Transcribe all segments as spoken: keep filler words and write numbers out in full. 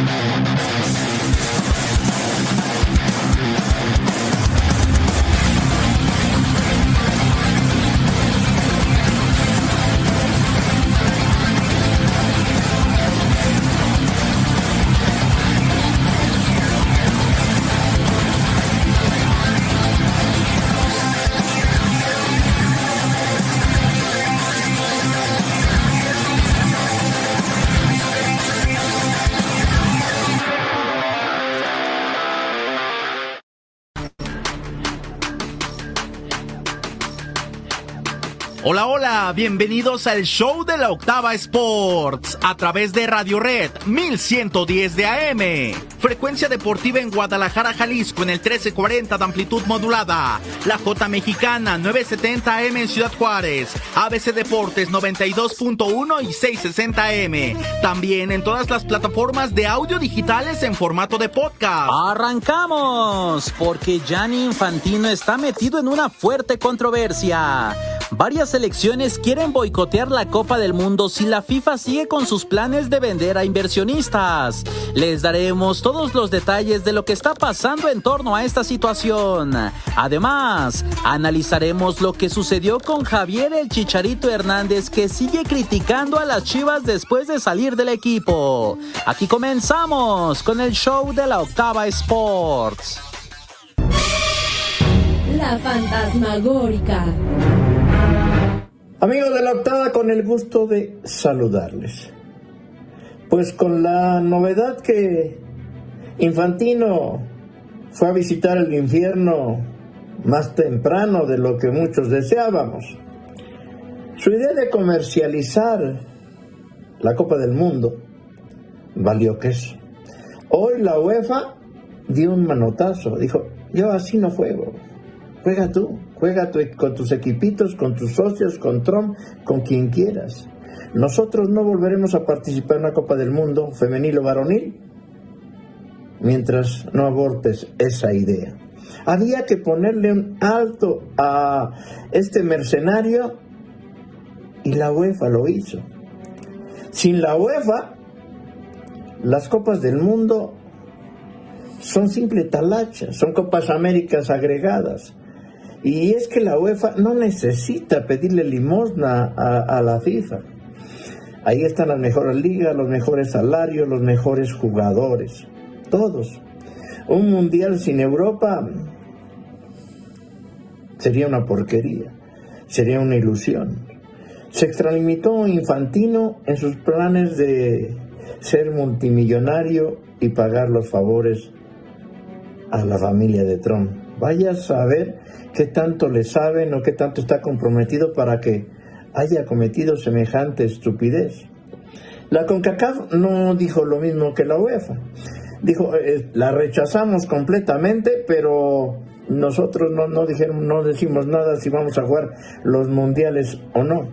Hola, hola, bienvenidos al show de la Octava Sports a través de Radio Red mil ciento diez de A M, frecuencia deportiva en Guadalajara, Jalisco en el trece cuarenta de amplitud modulada, la J Mexicana nueve setenta A M en Ciudad Juárez, A B C Deportes noventa y dos punto uno y seiscientos sesenta A M, también en todas las plataformas de audio digitales en formato de podcast. ¡Arrancamos! Porque Gianni Infantino está metido en una fuerte controversia. Varias selecciones quieren boicotear la Copa del Mundo si la FIFA sigue con sus planes de vender a inversionistas. Les daremos todos los detalles de lo que está pasando en torno a esta situación. Además, analizaremos lo que sucedió con Javier el Chicharito Hernández, que sigue criticando a las Chivas después de salir del equipo. Aquí comenzamos con el show de la Octava Sports. La fantasmagórica. Amigos de la Octava, con el gusto de saludarles. Pues con la novedad que Infantino fue a visitar el infierno más temprano de lo que muchos deseábamos. Su idea de comercializar la Copa del Mundo valió queso. Hoy la UEFA dio un manotazo, dijo: yo así no juego. Juega tú, juega tu, con tus equipitos, con tus socios, con Trump, con quien quieras. Nosotros no volveremos a participar en una Copa del Mundo femenil o varonil mientras no abortes esa idea. Había que ponerle un alto a este mercenario y la UEFA lo hizo. Sin la UEFA, las Copas del Mundo son simple talacha, son Copas Américas agregadas. Y es que la UEFA no necesita pedirle limosna a, a la FIFA. Ahí están las mejores ligas, los mejores salarios, los mejores jugadores. Todos. Un mundial sin Europa sería una porquería. Sería una ilusión. Se extralimitó Infantino en sus planes de ser multimillonario y pagar los favores a la familia de Trump. Vaya a saber qué tanto le saben o qué tanto está comprometido para que haya cometido semejante estupidez. La CONCACAF no dijo lo mismo que la UEFA. Dijo, eh, la rechazamos completamente, pero nosotros no, no, dijeron, no decimos nada si vamos a jugar los mundiales o no.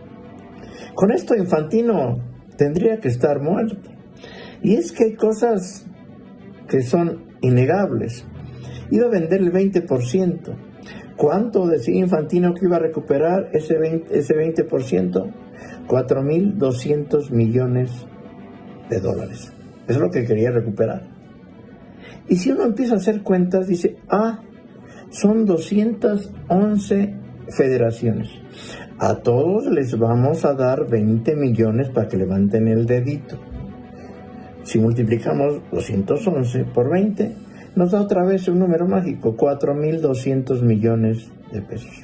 Con esto Infantino tendría que estar muerto. Y es que hay cosas que son innegables. Iba a vender el veinte por ciento. ¿Cuánto decía Infantino que iba a recuperar ese veinte, ese veinte por ciento? cuatro mil doscientos millones de dólares. Eso es lo que quería recuperar. Y si uno empieza a hacer cuentas, dice, ah, son doscientas once federaciones. A todos les vamos a dar veinte millones para que levanten el dedito. Si multiplicamos doscientos once por veinte, nos da otra vez un número mágico, cuatro mil doscientos millones de pesos.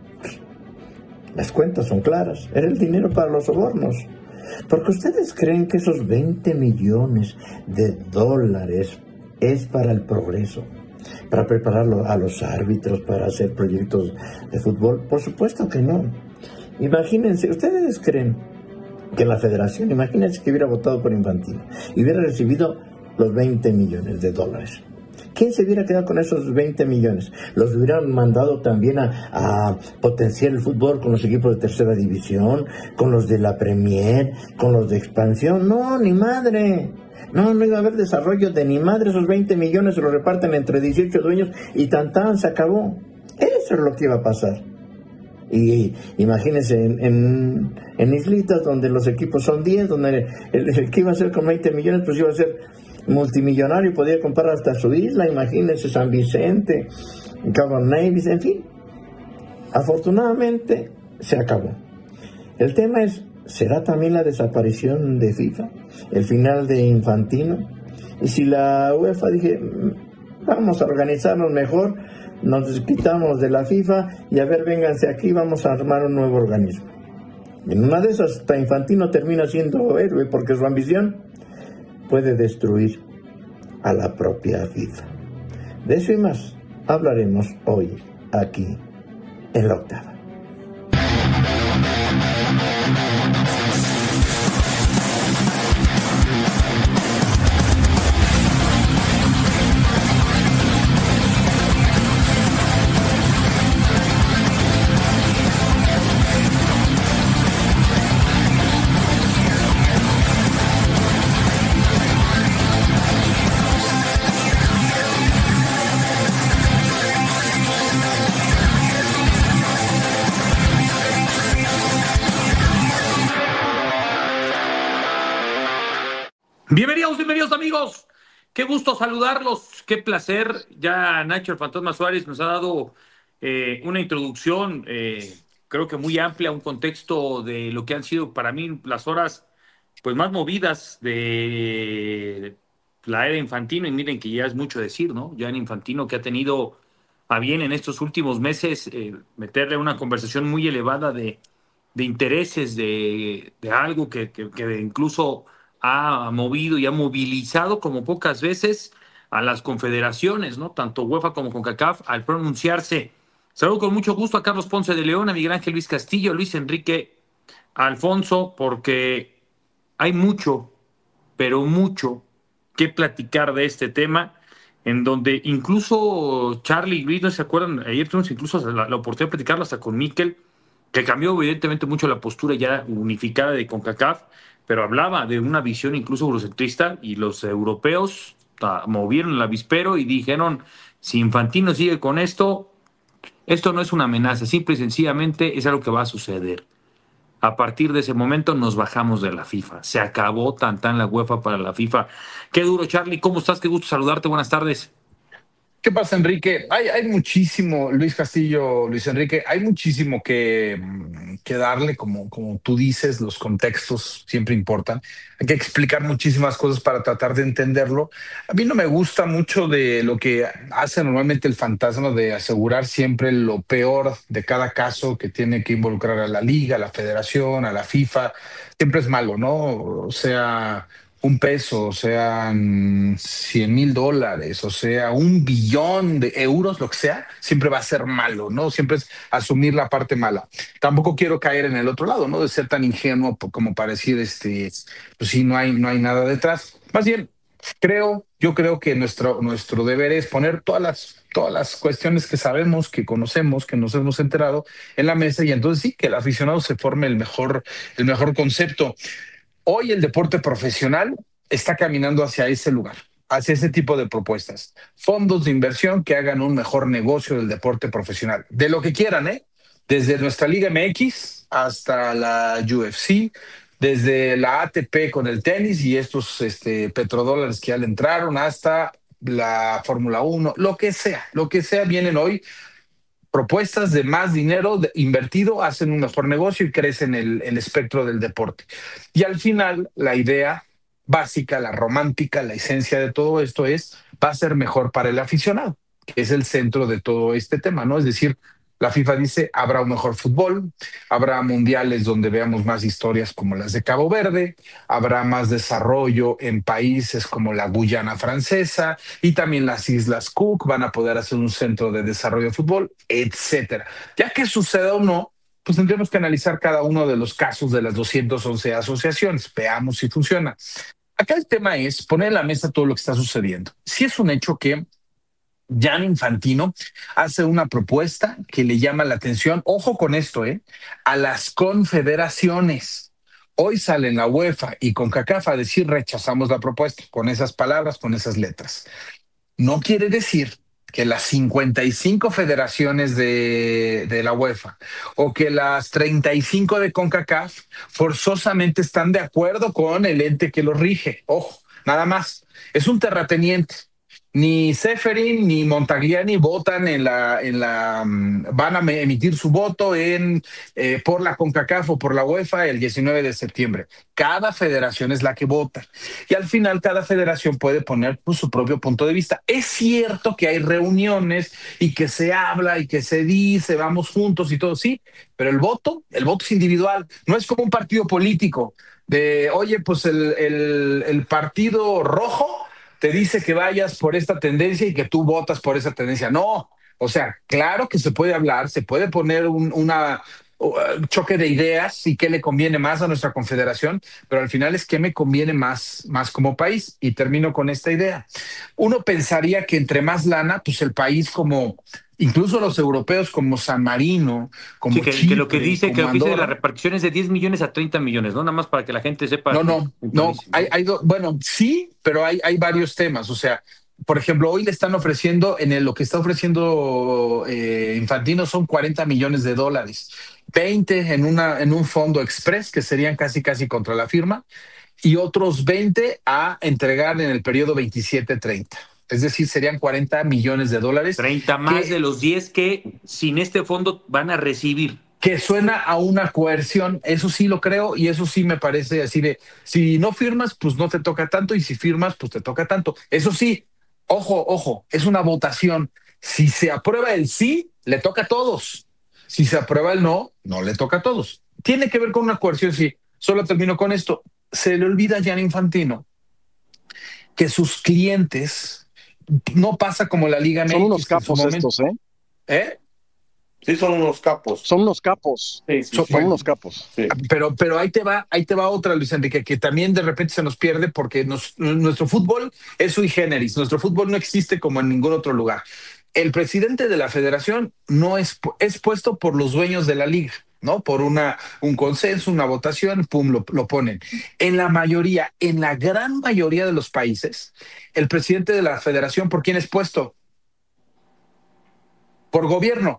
Las cuentas son claras, era el dinero para los sobornos. Porque ustedes creen que esos veinte millones de dólares es para el progreso, para preparar a los árbitros, para hacer proyectos de fútbol. Por supuesto que no. Imagínense, ustedes creen que la federación, imagínense que hubiera votado por Infantino y hubiera recibido los veinte millones de dólares. ¿Quién se hubiera quedado con esos veinte millones? ¿Los hubieran mandado también a, a potenciar el fútbol con los equipos de tercera división, con los de la Premier, con los de expansión? No, ni madre. No, no iba a haber desarrollo de ni madre. Esos veinte millones se los reparten entre dieciocho dueños y tan tan, se acabó. Eso es lo que iba a pasar. Y imagínense, en, en, en islitas donde los equipos son diez, donde el, el que iba a ser con veinte millones, pues iba a ser multimillonario, podía comprar hasta su isla, imagínense, San Vicente, Cabo Nevis, en fin. Afortunadamente se acabó. El tema es, ¿será también la desaparición de FIFA? ¿El final de Infantino? Y si la UEFA dije, vamos a organizarnos mejor, nos quitamos de la FIFA y a ver, vénganse aquí, vamos a armar un nuevo organismo. En una de esas, hasta Infantino termina siendo héroe porque su ambición puede destruir a la propia FIFA. De eso y más hablaremos hoy aquí en La Octava. Bienvenidos, bienvenidos amigos. Qué gusto saludarlos, qué placer. Ya Nacho el Fantasma Suárez nos ha dado eh, una introducción, eh, creo que muy amplia, un contexto de lo que han sido para mí las horas pues más movidas de la era Infantino. Y miren que ya es mucho decir, ¿no? Ya en Infantino, que ha tenido a bien en estos últimos meses eh, meterle una conversación muy elevada de, de intereses, de, de algo que, que, que incluso ha movido y ha movilizado como pocas veces a las confederaciones, ¿no? Tanto UEFA como CONCACAF, al pronunciarse. Saludo con mucho gusto a Carlos Ponce de León, a Miguel Ángel Luis Castillo, a Luis Enrique Alfonso, porque hay mucho, pero mucho que platicar de este tema, en donde incluso Charlie y Luis, ¿no se acuerdan? Ayer tuvimos incluso la, la oportunidad de platicarlo hasta con Mikel, que cambió evidentemente mucho la postura ya unificada de CONCACAF, pero hablaba de una visión incluso eurocentrista, y los europeos ta, movieron el avispero y dijeron, si Infantino sigue con esto, esto no es una amenaza, simple y sencillamente es algo que va a suceder. A partir de ese momento nos bajamos de la FIFA. Se acabó tan tan la UEFA para la FIFA. Qué duro, Charlie. ¿Cómo estás? Qué gusto saludarte. Buenas tardes. ¿Qué pasa, Enrique? Hay, hay muchísimo, Luis Castillo, Luis Enrique, hay muchísimo que, que darle, como, como tú dices, los contextos siempre importan. Hay que explicar muchísimas cosas para tratar de entenderlo. A mí no me gusta mucho de lo que hace normalmente el fantasma de asegurar siempre lo peor de cada caso que tiene que involucrar a la liga, a la federación, a la FIFA. Siempre es malo, ¿no? O sea, un peso, sean cien mil dólares, o sea, un billón de euros, lo que sea, siempre va a ser malo, ¿no? Siempre es asumir la parte mala. Tampoco quiero caer en el otro lado, ¿no? De ser tan ingenuo como para decir, este, pues sí, no hay, no hay nada detrás. Más bien, creo, yo creo que nuestro, nuestro deber es poner todas las, todas las cuestiones que sabemos, que conocemos, que nos hemos enterado en la mesa, y entonces sí, que el aficionado se forme el mejor, el mejor concepto. Hoy el deporte profesional está caminando hacia ese lugar, hacia ese tipo de propuestas. Fondos de inversión que hagan un mejor negocio del deporte profesional. De lo que quieran, ¿eh? Desde nuestra Liga M X hasta la U F C, desde la A T P con el tenis y estos este, petrodólares que ya le entraron, hasta la Fórmula uno, lo que sea, lo que sea, vienen hoy propuestas de más dinero de, invertido, hacen un mejor negocio y crecen el, el espectro del deporte. Y al final, la idea básica, la romántica, la esencia de todo esto es, va a ser mejor para el aficionado, que es el centro de todo este tema, ¿no? Es decir, la FIFA dice, habrá un mejor fútbol, habrá mundiales donde veamos más historias como las de Cabo Verde, habrá más desarrollo en países como la Guyana Francesa, y también las Islas Cook van a poder hacer un centro de desarrollo de fútbol, etcétera. Ya que suceda o no, pues tendremos que analizar cada uno de los casos de las doscientas once asociaciones, veamos si funciona. Acá el tema es poner en la mesa todo lo que está sucediendo. Si es un hecho que Gianni Infantino hace una propuesta que le llama la atención, ojo con esto, ¿eh? A las confederaciones. Hoy salen la UEFA y CONCACAF a decir rechazamos la propuesta, con esas palabras, con esas letras. No quiere decir que las cincuenta y cinco federaciones de, de la UEFA o que las treinta y cinco de CONCACAF forzosamente están de acuerdo con el ente que lo rige. Ojo, nada más. Es un terrateniente. Ni Ceferin ni Montagliani votan en la, en la, um, van a emitir su voto en eh, por la CONCACAF o por la UEFA el diecinueve de septiembre. Cada federación es la que vota. Y al final cada federación puede poner pues, su propio punto de vista. Es cierto que hay reuniones y que se habla y que se dice, vamos juntos y todo, sí, pero el voto, el voto es individual. No es como un partido político de, oye, pues el, el, el partido rojo te dice que vayas por esta tendencia y que tú votas por esa tendencia. No, o sea, claro que se puede hablar, se puede poner un una, uh, choque de ideas y qué le conviene más a nuestra confederación, pero al final es qué me conviene más, más como país. Y termino con esta idea. Uno pensaría que entre más lana, pues el país como... Incluso los europeos como San Marino, como sí, que, Chipre, que lo que dice que, lo que dice de la Andorra, repartición es de diez millones a treinta millones, ¿no? Nada más para que la gente sepa. No, no, no. Hay, hay do, bueno, sí, pero hay, hay varios temas. O sea, por ejemplo, hoy le están ofreciendo, en el, lo que está ofreciendo eh, Infantino son cuarenta millones de dólares, veinte en, una, en un fondo express, que serían casi, casi contra la firma, y otros veinte a entregar en el periodo veintisiete treinta. Es decir, serían cuarenta millones de dólares. treinta más que, de los diez que sin este fondo van a recibir. Que suena a una coerción, eso sí lo creo y eso sí me parece así de, si no firmas, pues no te toca tanto y si firmas, pues te toca tanto. Eso sí, ojo, ojo, es una votación. Si se aprueba el sí, le toca a todos. Si se aprueba el no, no le toca a todos. Tiene que ver con una coerción, sí. Solo termino con esto. Se le olvida a Gianni Infantino que sus clientes no pasa como la Liga Son M X. unos capos estos, ¿eh? ¿Eh? Sí, son unos capos. Son unos capos. Sí, sí, son sí. son unos capos. Sí. Pero, pero ahí te va, ahí te va otra, Luis Enrique, que también de repente se nos pierde porque nos, nuestro fútbol es sui generis. Nuestro fútbol no existe como en ningún otro lugar. El presidente de la federación no es, es puesto por los dueños de la liga, ¿no? Por una, un consenso, una votación, pum, lo, lo ponen. En la mayoría, en la gran mayoría de los países, el presidente de la federación, ¿por quién es puesto? Por gobierno.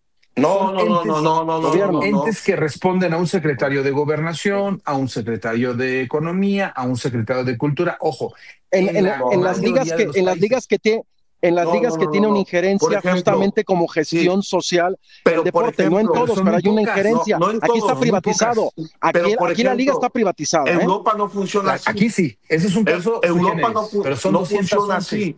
No, no, no, entes, no, no, no, no, no, no. entes que responden a un secretario de gobernación, a un secretario de economía, a un secretario de cultura. Ojo, en, en, en, la, en las ligas que en las ligas que tiene en las no, ligas no, que no, tiene no, una injerencia ejemplo, justamente como gestión sí, social del deporte, ejemplo, no en todos, pero, pero hay una injerencia. No, no aquí todos, está privatizado. Aquí, aquí ejemplo, la liga está privatizada. Europa ¿eh? no funciona así. Aquí sí, ese es un caso. Europa no, pero son no funciona así.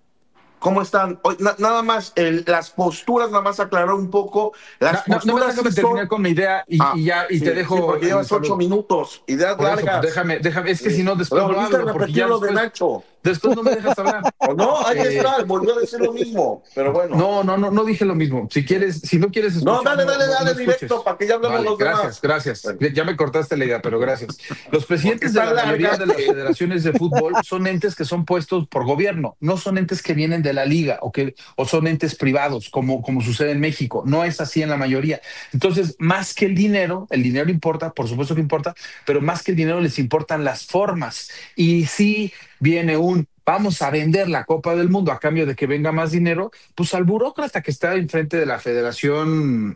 ¿Cómo están? Nada más, el, las posturas, nada más aclarar un poco. Las no, posturas no, no me déjame sí terminar son... con mi idea y, ah, y ya y sí, te dejo. Sí, porque llevas ocho minutos, ideas Por largas. Eso, déjame, déjame, es que sí. si no después Pero no volviste hablo. a repetir lo de Nacho. Después no me dejas hablar. No, ahí eh, está, volvió a decir lo mismo, pero bueno. No, no, no, no dije lo mismo. Si quieres, si no quieres escuchar. No, dale, dale, no, dale no directo para que ya hablemos vale, los gracias, demás. Gracias, gracias. Ya me cortaste la idea, pero gracias. Los presidentes de la larga. mayoría de las federaciones de fútbol son entes que son puestos por gobierno, no son entes que vienen de la liga o que o son entes privados, como, como sucede en México. No es así en la mayoría. Entonces, más que el dinero, el dinero importa, por supuesto que importa, pero más que el dinero les importan las formas. Y si viene un vamos a vender la Copa del Mundo a cambio de que venga más dinero, pues al burócrata que está enfrente de la Federación,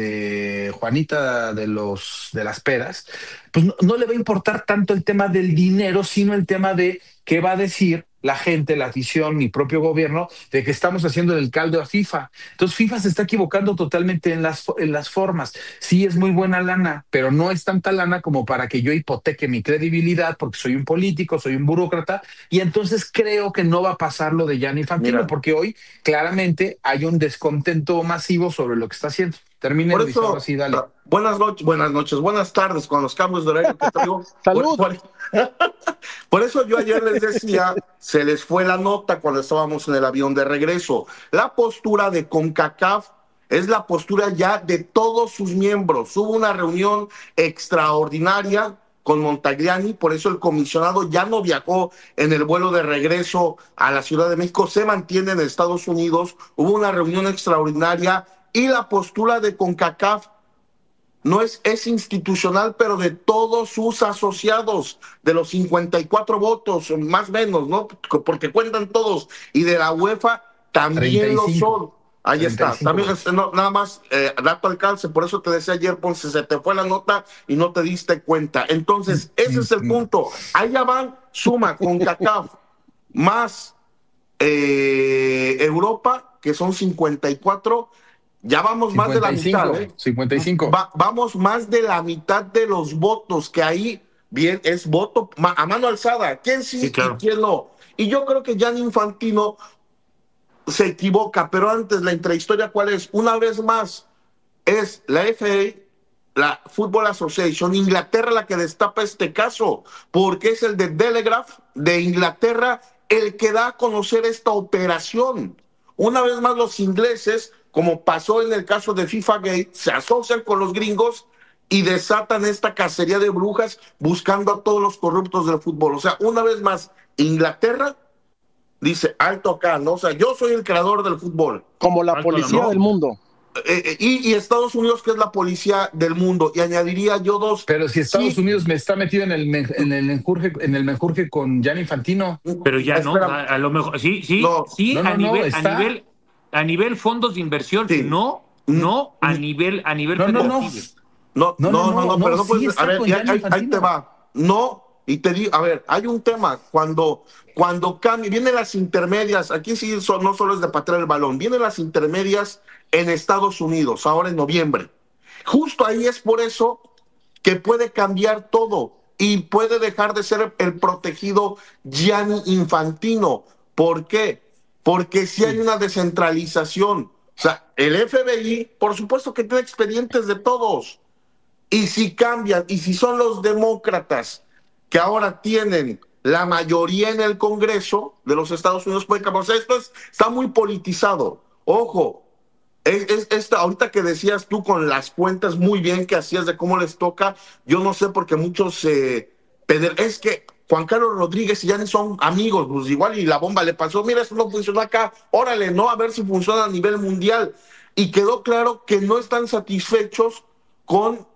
este, Juanita de los de las Peras, pues no, no le va a importar tanto el tema del dinero, sino el tema de qué va a decir la gente, la afición, mi propio gobierno, de que estamos haciendo el caldo a FIFA. Entonces FIFA se está equivocando totalmente en las, en las formas. Sí es muy buena lana, pero no es tanta lana como para que yo hipoteque mi credibilidad porque soy un político, soy un burócrata, y entonces creo que no va a pasar lo de Gianni Infantino, Mira. porque hoy claramente hay un descontento masivo sobre lo que está haciendo. Termine, por eso, así, dale. Uh, buenas noches, buenas noches, buenas tardes con los cambios de horario que traigo. ¡Salud! Por, por, por eso yo ayer les decía, se les fue la nota cuando estábamos en el avión de regreso. La postura de CONCACAF es la postura ya de todos sus miembros. Hubo una reunión extraordinaria con Montagliani, por eso el comisionado ya no viajó en el vuelo de regreso a la Ciudad de México, se mantiene en Estados Unidos. Hubo una reunión extraordinaria y la postura de CONCACAF no es, es institucional, pero de todos sus asociados, de los cincuenta y cuatro votos, más o menos, ¿no? Porque cuentan todos, y de la UEFA también treinta y cinco. Lo son. Ahí está. También es, no, nada más, eh, dato al calce, por eso te decía ayer, Ponce, se te fue la nota y no te diste cuenta. Entonces, ese es el punto. Ahí ya van, suma con CONCACAF más eh, Europa, que son cincuenta y cuatro, ya vamos más de la mitad. ¿eh? cincuenta y cinco. Va, vamos más de la mitad de los votos, que ahí bien es voto a mano alzada. ¿Quién sí, sí claro. y quién no? Y yo creo que Gianni Infantino se equivoca, pero antes la intrahistoria, ¿cuál es? Una vez más, es la F A, la Football Association, Inglaterra, la que destapa este caso, porque es el de Telegraph de Inglaterra el que da a conocer esta operación. Una vez más los ingleses, como pasó en el caso de FIFA Gate, se asocian con los gringos y desatan esta cacería de brujas buscando a todos los corruptos del fútbol. O sea, una vez más, Inglaterra dice, alto acá, ¿no? O sea, yo soy el creador del fútbol. Como la alto, policía ¿no? del mundo. Eh, eh, y, y Estados Unidos, que es la policía del mundo. Y añadiría yo dos. Pero si Estados sí. Unidos me está metido en el, en el menjurje, en el menjurje con Gianni Infantino. Pero ya no, a, a lo mejor, sí, sí, no, sí, no, no, a, nivel, no, a nivel, a nivel fondos de inversión, sí. no, no, a nivel, a nivel no, federativo. No, no, no, no, no, no, no, pero no puedes, a ver, ya, ahí, ahí te va. No. Y te digo, a ver, hay un tema, cuando, cuando cambia, vienen las intermedias, aquí sí son, no solo es de patear el balón, vienen las intermedias en Estados Unidos, ahora en noviembre. Justo ahí es por eso que puede cambiar todo y puede dejar de ser el protegido Gianni Infantino. ¿Por qué? Porque si hay una descentralización. O sea, el F B I, por supuesto que tiene expedientes de todos. Y si cambian, y si son los demócratas que ahora tienen la mayoría en el Congreso de los Estados Unidos, puede cambiar. O sea, esto es, está muy politizado. Ojo, es, es, esta, ahorita que decías tú con las cuentas muy bien que hacías de cómo les toca, yo no sé porque muchos eh, peder, es que Juan Carlos Rodríguez y Gianni son amigos, pues igual y la bomba le pasó, mira, eso no funcionó acá, órale, no, a ver si funciona a nivel mundial. Y quedó claro que no están satisfechos con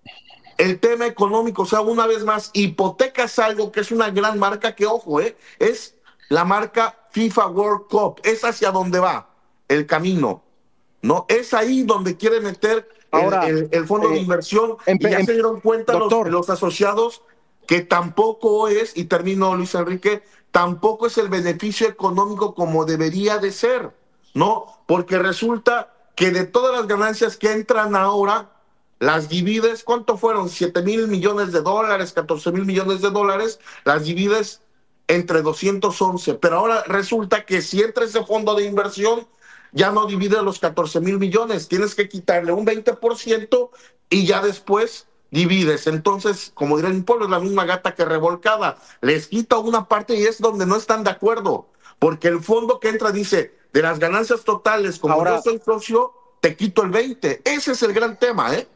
el tema económico. O sea, una vez más, hipotecas algo que es una gran marca que, ojo, eh, es la marca FIFA World Cup, es hacia donde va el camino, ¿no? Es ahí donde quiere meter Ahora, el, el, el fondo eh, de inversión y ya se dieron cuenta los, los asociados que tampoco es, y termino Luis Enrique, tampoco es el beneficio económico como debería de ser, ¿no? Porque resulta que de todas las ganancias que entran ahora, las divides, ¿cuánto fueron? siete mil millones de dólares, catorce mil millones de dólares, las divides entre doscientos once. Pero ahora resulta que si entra ese fondo de inversión, ya no divide los catorce mil millones, tienes que quitarle un veinte por ciento y ya después divides. Entonces, como diría mi pueblo, es la misma gata que revolcada. Les quita una parte y es donde no están de acuerdo, porque el fondo que entra dice, de las ganancias totales, como ahora, yo soy socio, te quito el veinte. Ese es el gran tema, ¿eh?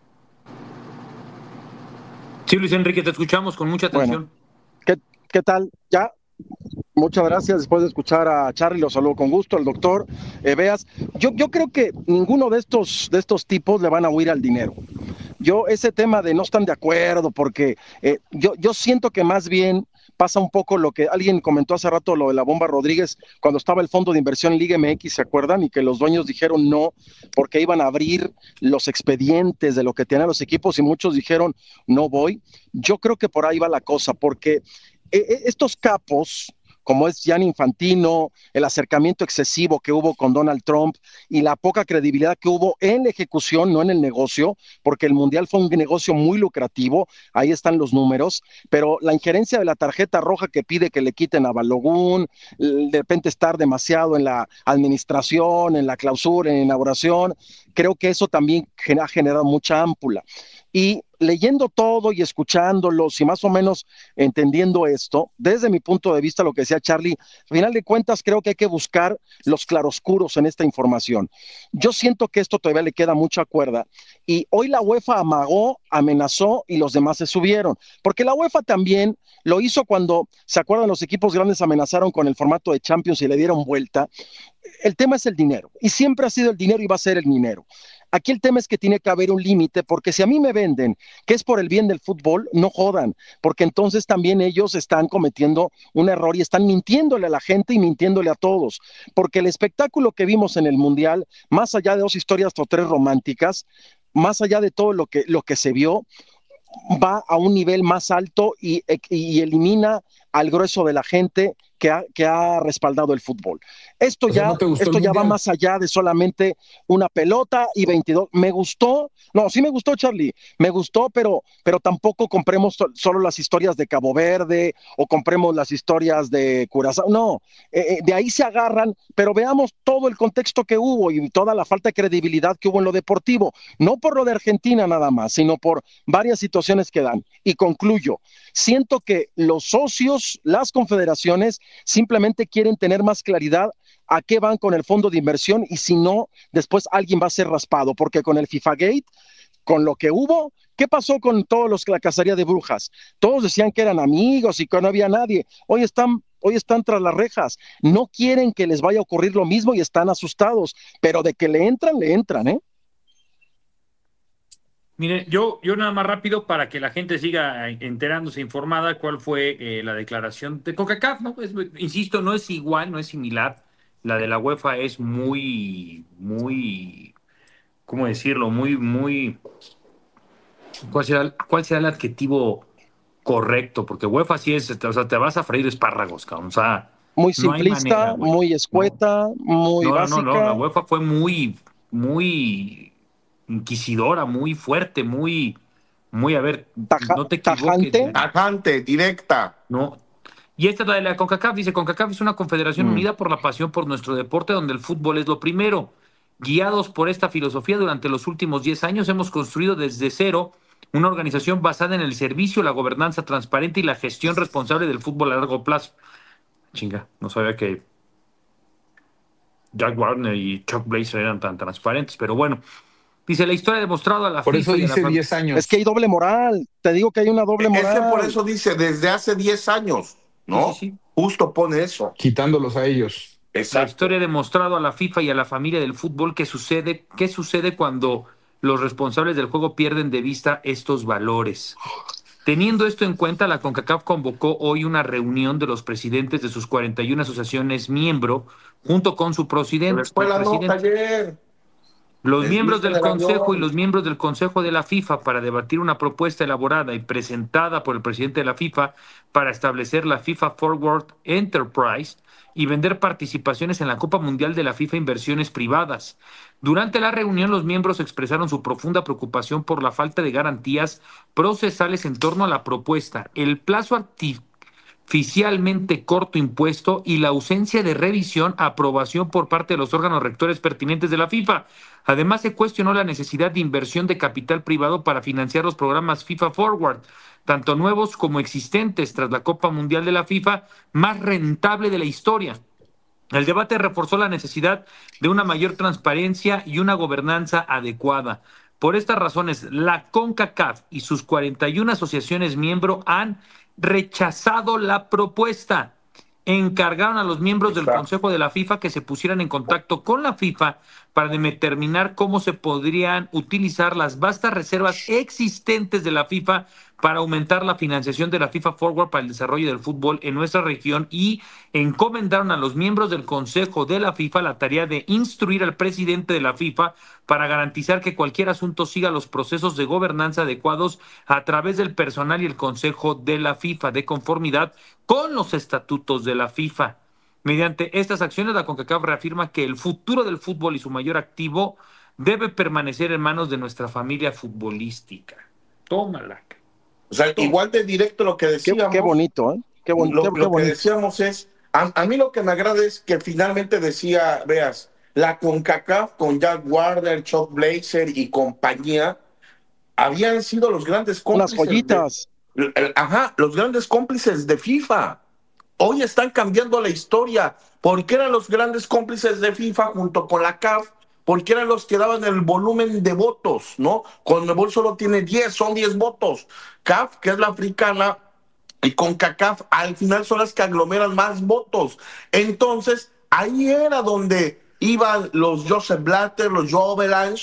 Sí, Luis Enrique, te escuchamos con mucha atención. Bueno, ¿qué, ¿Qué tal? Ya, muchas gracias. Después de escuchar a Charlie, lo saludo con gusto, al doctor eh, Beas. Yo, yo creo que ninguno de estos, de estos tipos le van a huir al dinero. Yo, ese tema de no están de acuerdo, porque eh, yo, yo siento que más bien pasa un poco lo que alguien comentó hace rato, lo de la Bomba Rodríguez, cuando estaba el fondo de inversión en Liga M X, ¿se acuerdan? Y que los dueños dijeron no, porque iban a abrir los expedientes de lo que tenían los equipos y muchos dijeron no voy. Yo creo que por ahí va la cosa, porque eh, estos capos, como es Gianni Infantino, el acercamiento excesivo que hubo con Donald Trump y la poca credibilidad que hubo en la ejecución, no en el negocio, porque el Mundial fue un negocio muy lucrativo, ahí están los números, pero la injerencia de la tarjeta roja que pide que le quiten a Balogun, de repente estar demasiado en la administración, en la clausura, en la inauguración, creo que eso también ha generado mucha ámpula. Y leyendo todo y escuchándolos y más o menos entendiendo esto, desde mi punto de vista, lo que decía Charlie, al final de cuentas creo que hay que buscar los claroscuros en esta información. Yo siento que esto todavía le queda mucha cuerda y hoy la UEFA amagó, amenazó y los demás se subieron, porque la UEFA también lo hizo cuando, ¿se acuerdan? Los equipos grandes amenazaron con el formato de Champions y le dieron vuelta. El tema es el dinero y siempre ha sido el dinero y va a ser el dinero. Aquí el tema es que tiene que haber un límite, porque si a mí me venden que es por el bien del fútbol, no jodan, porque entonces también ellos están cometiendo un error y están mintiéndole a la gente y mintiéndole a todos, porque el espectáculo que vimos en el Mundial, más allá de dos historias o tres románticas, más allá de todo lo que, lo que se vio, va a un nivel más alto y, y elimina al grueso de la gente que ha, que ha respaldado el fútbol. Esto ya, ¿no esto ya va más allá de solamente una pelota y veintidós. Me gustó, no, sí me gustó, Charlie, me gustó, pero, pero tampoco compremos to- solo las historias de Cabo Verde o compremos las historias de Curazao. No, eh, de ahí se agarran, pero veamos todo el contexto que hubo y toda la falta de credibilidad que hubo en lo deportivo, no por lo de Argentina nada más, sino por varias situaciones que dan. Y concluyo, siento que los socios, las confederaciones, simplemente quieren tener más claridad a qué van con el fondo de inversión y si no, después alguien va a ser raspado, porque con el FIFA Gate, con lo que hubo, ¿qué pasó con todos los la cacería de brujas? Todos decían que eran amigos y que no había nadie. Hoy están, hoy están tras las rejas. No quieren que les vaya a ocurrir lo mismo y están asustados, pero de que le entran, le entran, ¿eh? Mire, yo, yo nada más rápido para que la gente siga enterándose informada cuál fue eh, la declaración de CONCACAF, ¿no? Pues, insisto, no es igual, no es similar. La de la UEFA es muy, muy, ¿cómo decirlo? Muy, muy, ¿cuál será, cuál será el adjetivo correcto? Porque UEFA sí es, o sea, te vas a freír espárragos, cabrón. O sea, muy no hay simplista, manera, güey. muy escueta, no. muy no, básica. No, no, no, la UEFA fue muy, muy inquisidora, muy fuerte, muy, muy, a ver, Taja, no te equivoques. tajante. Tajante, directa. No. Y esta es la de la CONCACAF, dice, CONCACAF es una confederación Mm. unida por la pasión por nuestro deporte, donde el fútbol es lo primero. Guiados por esta filosofía, durante los últimos diez años hemos construido desde cero una organización basada en el servicio, la gobernanza transparente y la gestión responsable del fútbol a largo plazo. Chinga, no sabía que Jack Warner y Chuck Blazer eran tan transparentes, pero bueno. Dice, la historia ha demostrado a la Por FIFA eso y a la dice fam- diez años. Es que hay doble moral. Te digo que hay una doble Es moral. que por eso dice desde hace diez años, ¿no? Sí, sí, sí. Justo pone eso. Quitándolos a ellos. La Exacto. historia ha demostrado a la FIFA y a la familia del fútbol qué sucede, qué sucede cuando los responsables del juego pierden de vista estos valores. Teniendo esto en cuenta, la CONCACAF convocó hoy una reunión de los presidentes de sus cuarenta y una asociaciones miembro, junto con su Se presidente. les fue la presidente. nota ayer. Los Les miembros dije del del Consejo avión. y los miembros del Consejo de la FIFA para debatir una propuesta elaborada y presentada por el presidente de la FIFA para establecer la FIFA Forward Enterprise y vender participaciones en la Copa Mundial de la FIFA Inversiones Privadas. Durante la reunión, los miembros expresaron su profunda preocupación por la falta de garantías procesales en torno a la propuesta, el plazo artificialmente corto impuesto y la ausencia de revisión, aprobación por parte de los órganos rectores pertinentes de la FIFA. Además, se cuestionó la necesidad de inversión de capital privado para financiar los programas FIFA Forward, tanto nuevos como existentes, tras la Copa Mundial de la FIFA más rentable de la historia. El debate reforzó la necesidad de una mayor transparencia y una gobernanza adecuada. Por estas razones, la CONCACAF y sus cuarenta y una asociaciones miembro han rechazado la propuesta. Encargaron a los miembros del Consejo de la FIFA que se pusieran en contacto con la FIFA para determinar cómo se podrían utilizar las vastas reservas existentes de la FIFA para aumentar la financiación de la FIFA Forward para el desarrollo del fútbol en nuestra región, y encomendaron a los miembros del Consejo de la FIFA la tarea de instruir al presidente de la FIFA para garantizar que cualquier asunto siga los procesos de gobernanza adecuados a través del personal y el Consejo de la FIFA, de conformidad con los estatutos de la FIFA. Mediante estas acciones, la CONCACAF reafirma que el futuro del fútbol y su mayor activo debe permanecer en manos de nuestra familia futbolística. Tómala. O sea, igual de directo lo que Qué, decíamos. qué bonito, ¿eh? Qué, bon lo, qué, lo qué que bonito. decíamos es, a, a mí lo que me agrada es que finalmente decía, veas, la CONCACAF con Jack Warner, Chuck Blazer y compañía habían sido los grandes cómplices. Unas joyitas. De, el, ajá, los grandes cómplices de FIFA. Hoy están cambiando la historia. ¿Por qué eran los grandes cómplices de FIFA junto con la C A F? Porque eran los que daban el volumen de votos, ¿no? CONMEBOL solo tiene diez, son diez votos. C A F, que es la africana, y CONCACAF, al final son las que aglomeran más votos. Entonces, ahí era donde iban los Joseph Blatter, los Joe Belange,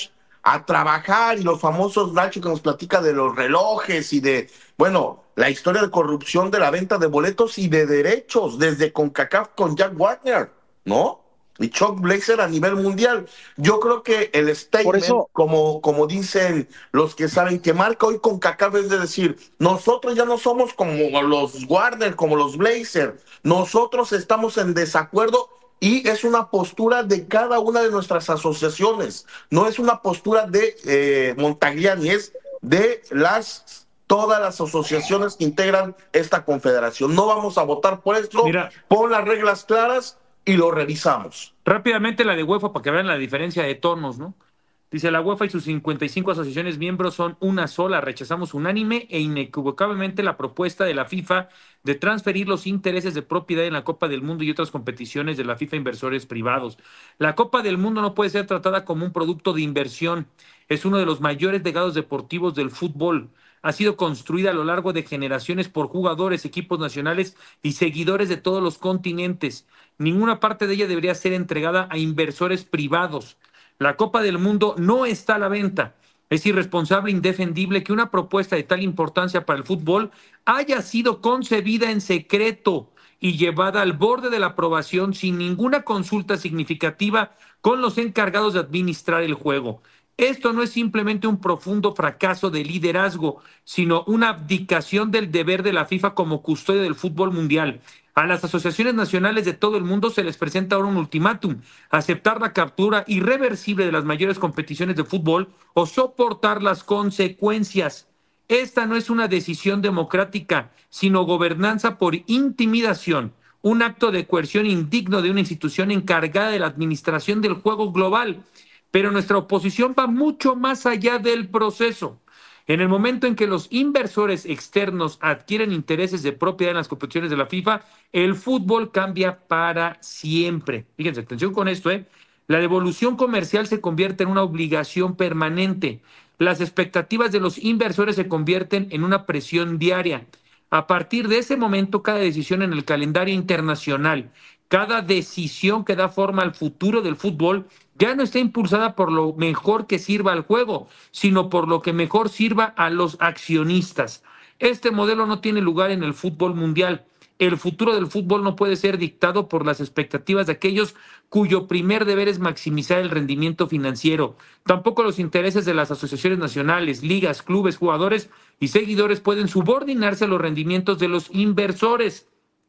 a trabajar, y los famosos Nacho que nos platica de los relojes y de, bueno, la historia de corrupción de la venta de boletos y de derechos desde CONCACAF con Jack Warner, ¿no? Y Chuck Blazer a nivel mundial. Yo creo que el statement, eso, como, como dicen los que saben, que marca hoy CONCACAF es de decir, nosotros ya no somos como los Warner, como los Blazer, nosotros estamos en desacuerdo, y es una postura de cada una de nuestras asociaciones, no es una postura de eh, Montagliani, es de las todas las asociaciones que integran esta confederación. No vamos a votar por esto, Mira, pon las reglas claras y lo revisamos. Rápidamente la de UEFA para que vean la diferencia de tonos, ¿no? Dice, la UEFA y sus cincuenta y cinco asociaciones miembros son una sola. Rechazamos unánime e inequívocamente la propuesta de la FIFA de transferir los intereses de propiedad en la Copa del Mundo y otras competiciones de la FIFA a inversores privados. La Copa del Mundo no puede ser tratada como un producto de inversión. Es uno de los mayores legados deportivos del fútbol. Ha sido construida a lo largo de generaciones por jugadores, equipos nacionales y seguidores de todos los continentes. Ninguna parte de ella debería ser entregada a inversores privados. La Copa del Mundo no está a la venta. Es irresponsable e indefendible que una propuesta de tal importancia para el fútbol haya sido concebida en secreto y llevada al borde de la aprobación sin ninguna consulta significativa con los encargados de administrar el juego. Esto no es simplemente un profundo fracaso de liderazgo, sino una abdicación del deber de la FIFA como custodia del fútbol mundial. A las asociaciones nacionales de todo el mundo se les presenta ahora un ultimátum: aceptar la captura irreversible de las mayores competiciones de fútbol o soportar las consecuencias. Esta no es una decisión democrática, sino gobernanza por intimidación, un acto de coerción indigno de una institución encargada de la administración del juego global. Pero nuestra oposición va mucho más allá del proceso. En el momento en que los inversores externos adquieren intereses de propiedad en las competiciones de la FIFA, el fútbol cambia para siempre. Fíjense, atención con esto, ¿eh? La devolución comercial se convierte en una obligación permanente. Las expectativas de los inversores se convierten en una presión diaria. A partir de ese momento, cada decisión en el calendario internacional, cada decisión que da forma al futuro del fútbol, ya no está impulsada por lo mejor que sirva al juego, sino por lo que mejor sirva a los accionistas. Este modelo no tiene lugar en el fútbol mundial. El futuro del fútbol no puede ser dictado por las expectativas de aquellos cuyo primer deber es maximizar el rendimiento financiero. Tampoco los intereses de las asociaciones nacionales, ligas, clubes, jugadores y seguidores pueden subordinarse a los rendimientos de los inversores.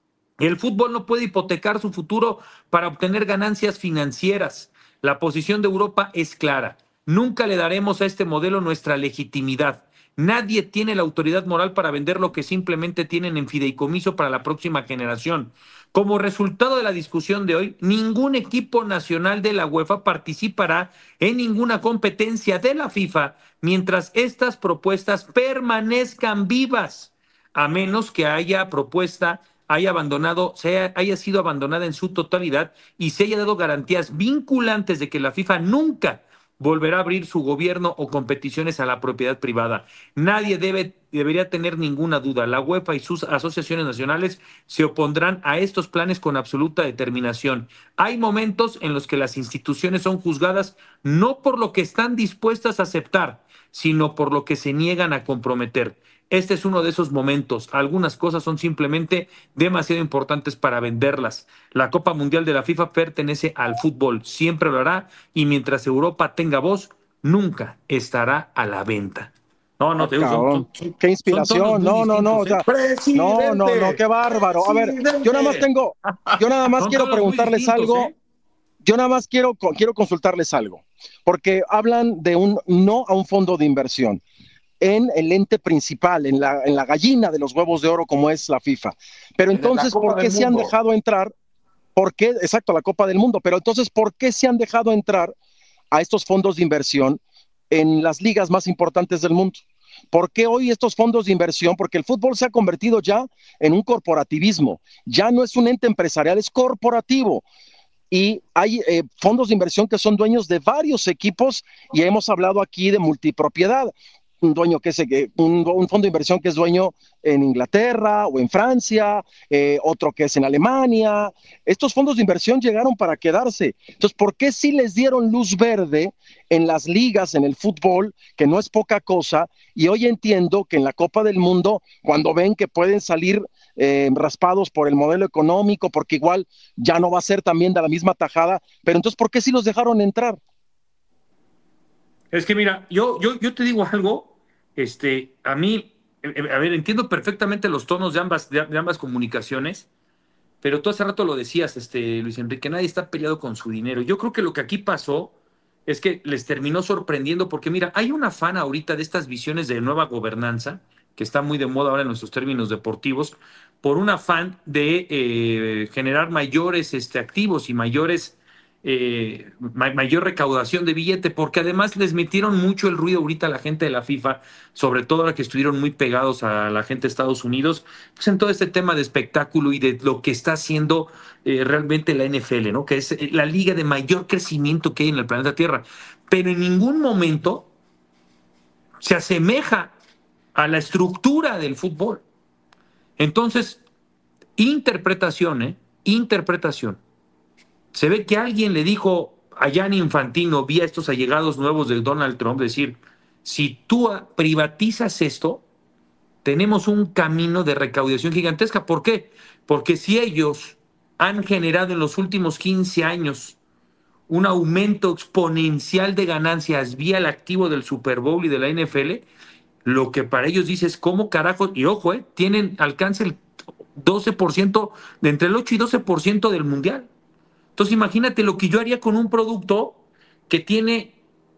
El fútbol no puede hipotecar su futuro para obtener ganancias financieras. La posición de Europa es clara. Nunca le daremos a este modelo nuestra legitimidad. Nadie tiene la autoridad moral para vender lo que simplemente tienen en fideicomiso para la próxima generación. Como resultado de la discusión de hoy, ningún equipo nacional de la UEFA participará en ninguna competencia de la FIFA mientras estas propuestas permanezcan vivas, a menos que haya propuesta haya abandonado, sea, haya sido abandonada en su totalidad y se haya dado garantías vinculantes de que la FIFA nunca volverá a abrir su gobierno o competiciones a la propiedad privada. Nadie debe, debería tener ninguna duda. La UEFA y sus asociaciones nacionales se opondrán a estos planes con absoluta determinación. Hay momentos en los que las instituciones son juzgadas no por lo que están dispuestas a aceptar, sino por lo que se niegan a comprometer. Este es uno de esos momentos. Algunas cosas son simplemente demasiado importantes para venderlas. La Copa Mundial de la FIFA pertenece al fútbol, siempre lo hará, y mientras Europa tenga voz, nunca estará a la venta. No, no, te uso. Qué inspiración. No, no, no, o sea, no, no, no, qué bárbaro. A ver, yo nada más tengo, yo nada más quiero preguntarles algo. ¿eh? Yo nada más quiero, quiero consultarles algo, porque hablan de un no a un fondo de inversión en el ente principal, en la, en la gallina de los huevos de oro como es la FIFA. Pero entonces, ¿por qué se han dejado entrar? ¿Por qué? Exacto, la Copa del Mundo. Pero entonces, ¿por qué se han dejado entrar a estos fondos de inversión en las ligas más importantes del mundo? ¿Por qué hoy estos fondos de inversión? Porque el fútbol se ha convertido ya en un corporativismo. Ya no es un ente empresarial, es corporativo. Y hay eh, fondos de inversión que son dueños de varios equipos y hemos hablado aquí de multipropiedad. un dueño que es un, un fondo de inversión que es dueño en Inglaterra o en Francia, eh, otro que es en Alemania. Estos fondos de inversión llegaron para quedarse. Entonces, ¿por qué sí les dieron luz verde en las ligas, en el fútbol, que no es poca cosa? Y hoy entiendo que en la Copa del Mundo, cuando ven que pueden salir eh, raspados por el modelo económico, porque igual ya no va a ser también de la misma tajada, pero entonces, ¿por qué sí los dejaron entrar? Es que mira, yo, yo, yo te digo algo, este, a mí, a ver, entiendo perfectamente los tonos de ambas, de, de ambas comunicaciones, pero tú hace rato lo decías, este, Luis Enrique, nadie está peleado con su dinero. Yo creo que lo que aquí pasó es que les terminó sorprendiendo, porque mira, hay un afán ahorita de estas visiones de nueva gobernanza, que está muy de moda ahora en nuestros términos deportivos, por un afán de eh, generar mayores este, activos y mayores eh, ma- mayor recaudación de billete, porque además les metieron mucho el ruido ahorita a la gente de la FIFA, sobre todo ahora que estuvieron muy pegados a la gente de Estados Unidos, pues en todo este tema de espectáculo y de lo que está haciendo eh, realmente la N F L, ¿no? Que es la liga de mayor crecimiento que hay en el planeta Tierra. Pero en ningún momento se asemeja a la estructura del fútbol. Entonces, interpretación, ¿eh? Interpretación. Se ve que alguien le dijo a Gianni Infantino, vía estos allegados nuevos de Donald Trump, decir, si tú privatizas esto, tenemos un camino de recaudación gigantesca. ¿Por qué? Porque si ellos han generado en los últimos quince años un aumento exponencial de ganancias vía el activo del Super Bowl y de la N F L, lo que para ellos dice es cómo carajo, y ojo, eh, tienen alcance el doce por ciento, de entre el ocho y doce por ciento del mundial. Entonces imagínate lo que yo haría con un producto que tiene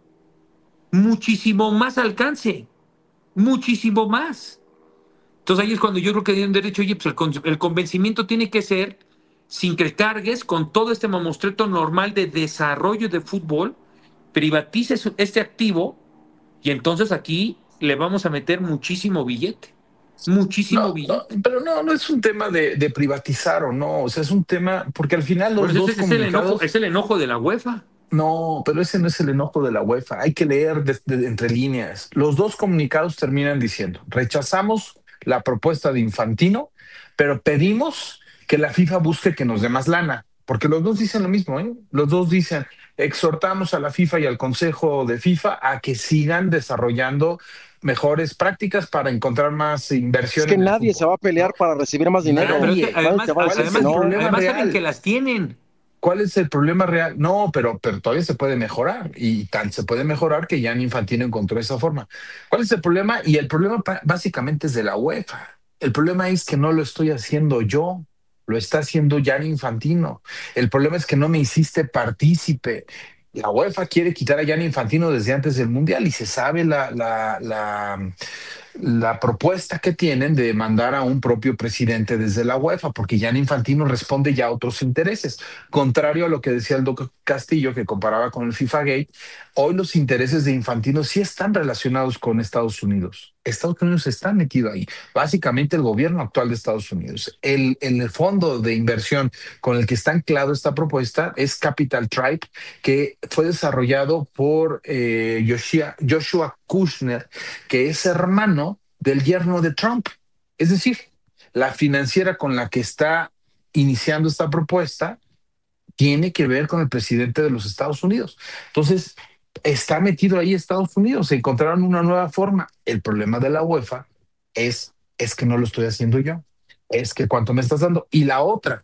muchísimo más alcance, muchísimo más. Entonces ahí es cuando yo creo que tienen derecho, oye, pues el, con, el convencimiento tiene que ser sin que cargues con todo este mamostreto normal de desarrollo de fútbol, privatices este activo y entonces aquí le vamos a meter muchísimo billete. Muchísimo No, billete. no, pero no, no es un tema de, de privatizar o no, o sea, es un tema, porque al final los Pues dos ese es el, enojo, comunicados... es el enojo de la UEFA. No, pero ese no es el enojo de la UEFA. Hay que leer de- de- entre líneas. Los dos comunicados terminan diciendo, rechazamos la propuesta de Infantino, pero pedimos que la FIFA busque que nos dé más lana. Porque los dos dicen lo mismo, ¿eh? Los dos dicen, exhortamos a la FIFA y al Consejo de FIFA a que sigan desarrollando mejores prácticas para encontrar más Es inversión que en el nadie se fútbol, va a pelear ¿no? para recibir más dinero. Pero es que Nadie. Nadie además, te va a ¿Cuál decir es que el además, no. problema además saben real? que las tienen. ¿Cuál es el problema real? No, pero, pero todavía se puede mejorar y tan se puede mejorar que Gianni Infantino encontró esa forma. ¿Cuál es el problema? Y el problema pa- básicamente es de la UEFA. El problema es que no lo estoy haciendo yo, lo está haciendo Gianni Infantino. El problema es que no me hiciste partícipe. La UEFA quiere quitar a Gianni Infantino desde antes del Mundial y se sabe la, la, la, la propuesta que tienen de mandar a un propio presidente desde la UEFA, porque Gianni Infantino responde ya a otros intereses. Contrario a lo que decía el doctor Castillo, que comparaba con el FIFA Gate, hoy los intereses de Infantino sí están relacionados con Estados Unidos. Estados Unidos está metido ahí. Básicamente el gobierno actual de Estados Unidos. El, el fondo de inversión con el que está anclado esta propuesta es Capital Tribe, que fue desarrollado por eh, Joshua, Joshua Kushner, que es hermano del yerno de Trump. Es decir, la financiera con la que está iniciando esta propuesta tiene que ver con el presidente de los Estados Unidos. Entonces, está metido ahí Estados Unidos. Se encontraron una nueva forma. El problema de la UEFA es, es que no lo estoy haciendo yo. Es que cuánto me estás dando. Y la otra,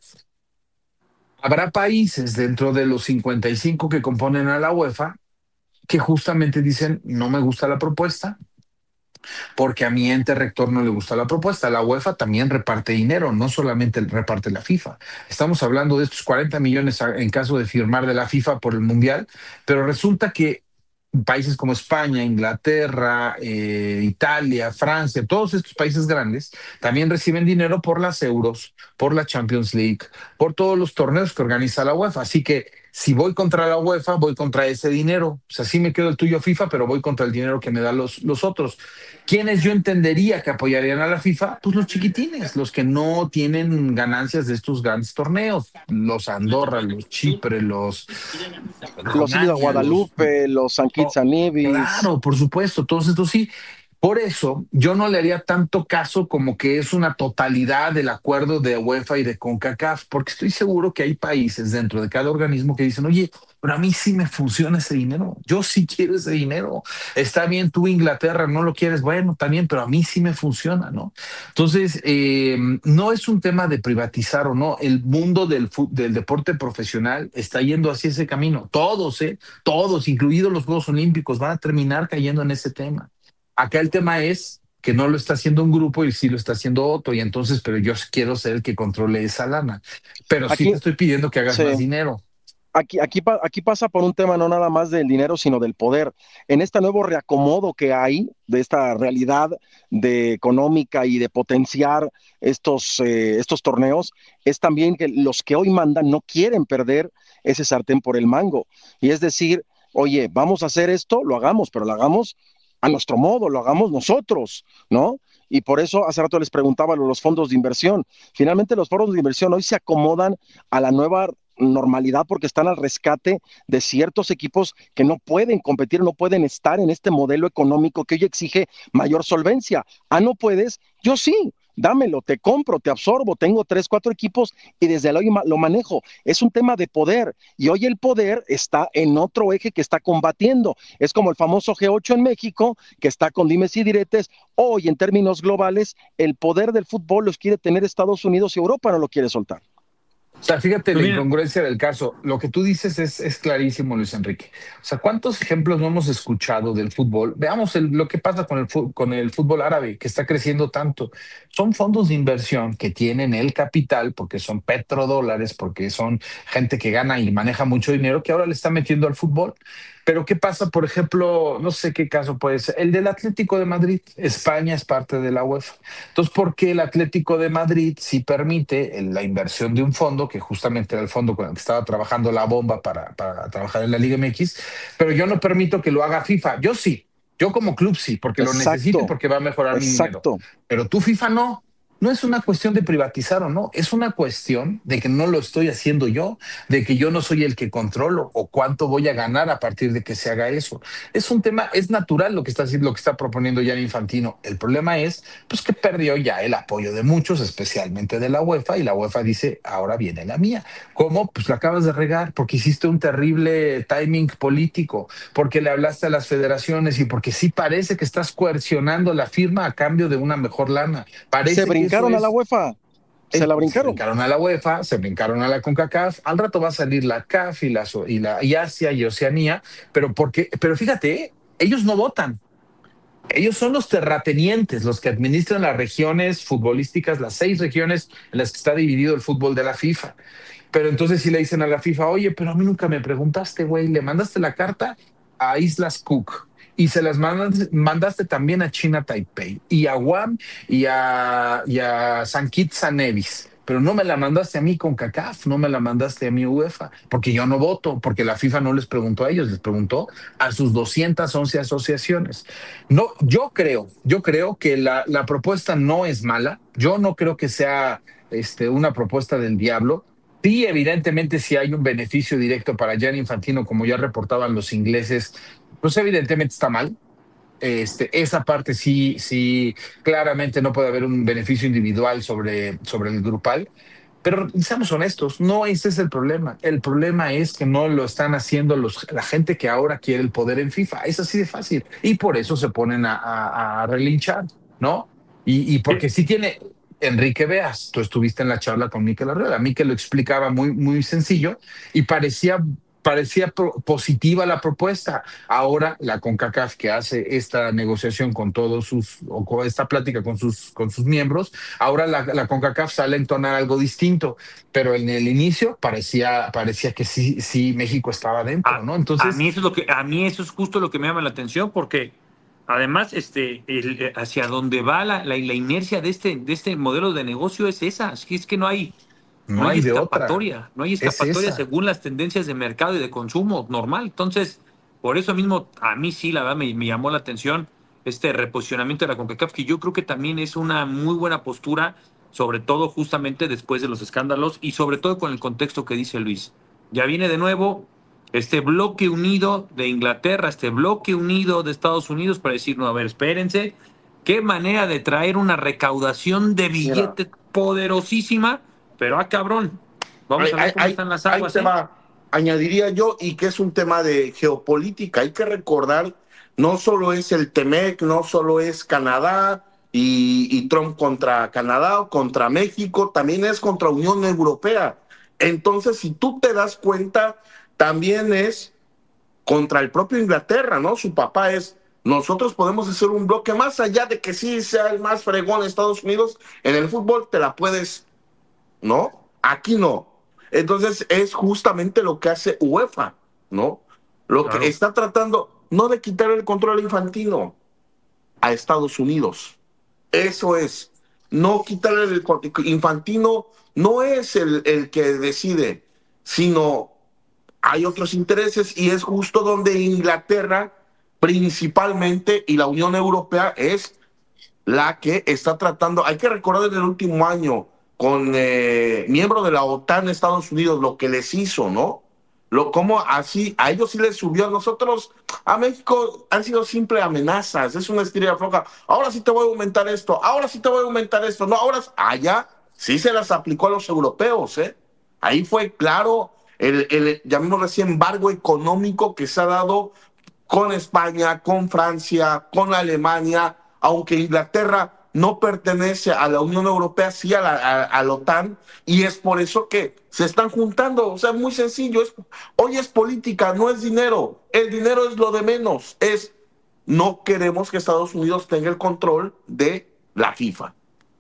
habrá países dentro de los cincuenta y cinco que componen a la UEFA que justamente dicen, no me gusta la propuesta, porque a mi ente rector no le gusta la propuesta. La UEFA también reparte dinero, no solamente reparte la FIFA. Estamos hablando de estos cuarenta millones en caso de firmar de la FIFA por el Mundial, pero resulta que países como España, Inglaterra, eh, Italia, Francia, todos estos países grandes también reciben dinero por las Euros, por la Champions League, por todos los torneos que organiza la UEFA. Así que si voy contra la UEFA, voy contra ese dinero. O sea, sí me quedo el tuyo FIFA, pero voy contra el dinero que me dan los, los otros. ¿Quiénes yo entendería que apoyarían a la FIFA? Pues los chiquitines, los que no tienen ganancias de estos grandes torneos. Los Andorra, los Chipre, los... Los Islas Guadalupe, los San Kitts and Nevis. Claro, por supuesto, todos estos sí. Por eso yo no le haría tanto caso como que es una totalidad del acuerdo de UEFA y de CONCACAF, porque estoy seguro que hay países dentro de cada organismo que dicen, oye, pero a mí sí me funciona ese dinero, yo sí quiero ese dinero. Está bien, tú Inglaterra no lo quieres, bueno, también, pero a mí sí me funciona, ¿no? Entonces, eh, no es un tema de privatizar o no, el mundo del, del deporte profesional está yendo hacia ese camino. Todos, ¿eh? Todos, incluidos los Juegos Olímpicos, van a terminar cayendo en ese tema. Acá el tema es que no lo está haciendo un grupo y sí lo está haciendo otro, y entonces, pero yo quiero ser el que controle esa lana. Pero sí Aquí, te estoy pidiendo que hagas sí. más dinero. Aquí, aquí, aquí pasa por un tema no nada más del dinero, sino del poder. En este nuevo reacomodo que hay de esta realidad de económica y de potenciar estos, eh, estos torneos, es también que los que hoy mandan no quieren perder ese sartén por el mango. Y es decir, oye, vamos a hacer esto, lo hagamos, pero lo hagamos a nuestro modo, lo hagamos nosotros, ¿no? Y por eso hace rato les preguntaba los fondos de inversión. Finalmente los fondos de inversión hoy se acomodan a la nueva normalidad porque están al rescate de ciertos equipos que no pueden competir, no pueden estar en este modelo económico que hoy exige mayor solvencia. Ah, no puedes, yo sí, dámelo, te compro, te absorbo, tengo tres, cuatro equipos y desde hoy lo manejo. Es un tema de poder y hoy el poder está en otro eje que está combatiendo. Es como el famoso G ocho en México, que está con dimes y diretes. Hoy, en términos globales, el poder del fútbol los quiere tener Estados Unidos y Europa no lo quiere soltar. O sea, fíjate la incongruencia del caso. Lo que tú dices es, es clarísimo, Luis Enrique. O sea, ¿cuántos ejemplos no hemos escuchado del fútbol? Veamos el, lo que pasa con el, con el fútbol árabe, que está creciendo tanto. Son fondos de inversión que tienen el capital, porque son petrodólares, porque son gente que gana y maneja mucho dinero, que ahora le está metiendo al fútbol. Pero ¿qué pasa, por ejemplo, no sé qué caso puede ser, el del Atlético de Madrid? España es parte de la UEFA. Entonces, ¿por qué el Atlético de Madrid sí permite la inversión de un fondo, que justamente era el fondo con el que estaba trabajando la bomba para, para trabajar en la Liga M X, pero yo no permito que lo haga FIFA? Yo sí, yo como club sí, porque Exacto. lo necesito y porque va a mejorar Exacto. mi dinero. Pero tú, FIFA, no. No es una cuestión de privatizar o no, es una cuestión de que no lo estoy haciendo yo, de que yo no soy el que controlo o cuánto voy a ganar a partir de que se haga eso. Es un tema, es natural lo que está haciendo, lo que está proponiendo Gianni Infantino. El problema es pues que perdió ya el apoyo de muchos, especialmente de la UEFA, y la UEFA dice, ahora viene la mía. ¿Cómo? Pues la acabas de regar porque hiciste un terrible timing político, porque le hablaste a las federaciones y porque sí parece que estás coercionando la firma a cambio de una mejor lana. Parece se brincaron que a la UEFA. Se la brincaron. Se brincaron a la UEFA, se brincaron a la CONCACAF. Al rato va a salir la C A F y la, y la y Asia y Oceanía, pero porque, pero fíjate, ellos no votan. Ellos son los terratenientes, los que administran las regiones futbolísticas, las seis regiones en las que está dividido el fútbol de la FIFA. Pero entonces sí le dicen a la FIFA, oye, pero a mí nunca me preguntaste, güey, le mandaste la carta a Islas Cook y se las mandaste, mandaste también a China Taipei y a Guam y a, y a San Kitts and Nevis. Pero no me la mandaste a mí con CONCACAF, no me la mandaste a mi UEFA, porque yo no voto, porque la FIFA no les preguntó a ellos, les preguntó a sus doscientas once asociaciones. No, yo creo, yo creo que la, la propuesta no es mala, yo no creo que sea este, una propuesta del diablo. Sí, evidentemente, si hay un beneficio directo para Gianni Infantino, como ya reportaban los ingleses, pues evidentemente está mal. Este, esa parte sí, sí, claramente no puede haber un beneficio individual sobre, sobre el grupal, pero seamos honestos, no ese es el problema. El problema es que no lo están haciendo los, la gente que ahora quiere el poder en FIFA. Es así de fácil. Y por eso se ponen a, a, a relinchar, ¿no? Y, y porque sí tiene... Enrique Beas, tú estuviste en la charla con Mikel Arriola. Mikel lo explicaba muy, muy sencillo y parecía... parecía pro- positiva la propuesta. Ahora la CONCACAF, que hace esta negociación con todos sus, o con esta plática con sus, con sus miembros, ahora la, la CONCACAF sale a entonar algo distinto, pero en el inicio parecía, parecía que sí, sí México estaba dentro, a, ¿no? Entonces, a mí eso es lo que, a mí eso es justo lo que me llama la atención, porque además, este, el, hacia donde va la, la, la inercia de este, de este modelo de negocio es esa, es que, es que no hay No, no hay hay de escapatoria, otra. no hay Es escapatoria esa. según las tendencias de mercado y de consumo normal. Entonces, por eso mismo, a mí sí, la verdad, me, me llamó la atención este reposicionamiento de la CONCACAF, que yo creo que también es una muy buena postura, sobre todo justamente después de los escándalos y sobre todo con el contexto que dice Luis. Ya viene de nuevo este bloque unido de Inglaterra, este bloque unido de Estados Unidos para decir, no, a ver, espérense, qué manera de traer una recaudación de billete Mira. poderosísima, pero ah, cabrón, vamos hay, a ver hay, cómo están las aguas. Ahí se va, añadiría yo, y que es un tema de geopolítica. Hay que recordar, no solo es el Temec, no solo es Canadá y, y Trump contra Canadá o contra México, también es contra Unión Europea. Entonces, si tú te das cuenta, también es contra el propio Inglaterra, ¿no? Su papá es, nosotros podemos hacer un bloque más allá de que sí sea el más fregón Estados Unidos, en el fútbol te la puedes, ¿no? Aquí no. Entonces es justamente lo que hace UEFA, ¿no? Lo claro. que está tratando, no de quitar el control infantino a Estados Unidos. Eso es, no quitar el infantino, no es el, el que decide, sino hay otros intereses y es justo donde Inglaterra principalmente y la Unión Europea es la que está tratando. Hay que recordar en el último año con eh, miembro de la OTAN Estados Unidos lo que les hizo, ¿no? Lo, como así, a ellos sí les subió, a nosotros, a México han sido simples amenazas, es una estrella floja. Ahora sí te voy a aumentar esto, ahora sí te voy a aumentar esto, no, ahora allá sí se las aplicó a los europeos, ¿eh? Ahí fue claro el, el llamémoslo así, embargo económico que se ha dado con España, con Francia, con Alemania, aunque Inglaterra no pertenece a la Unión Europea, sí a la, a, a la OTAN, y es por eso que se están juntando. O sea, muy sencillo, es, hoy es política, no es dinero, el dinero es lo de menos, es no queremos que Estados Unidos tenga el control de la FIFA.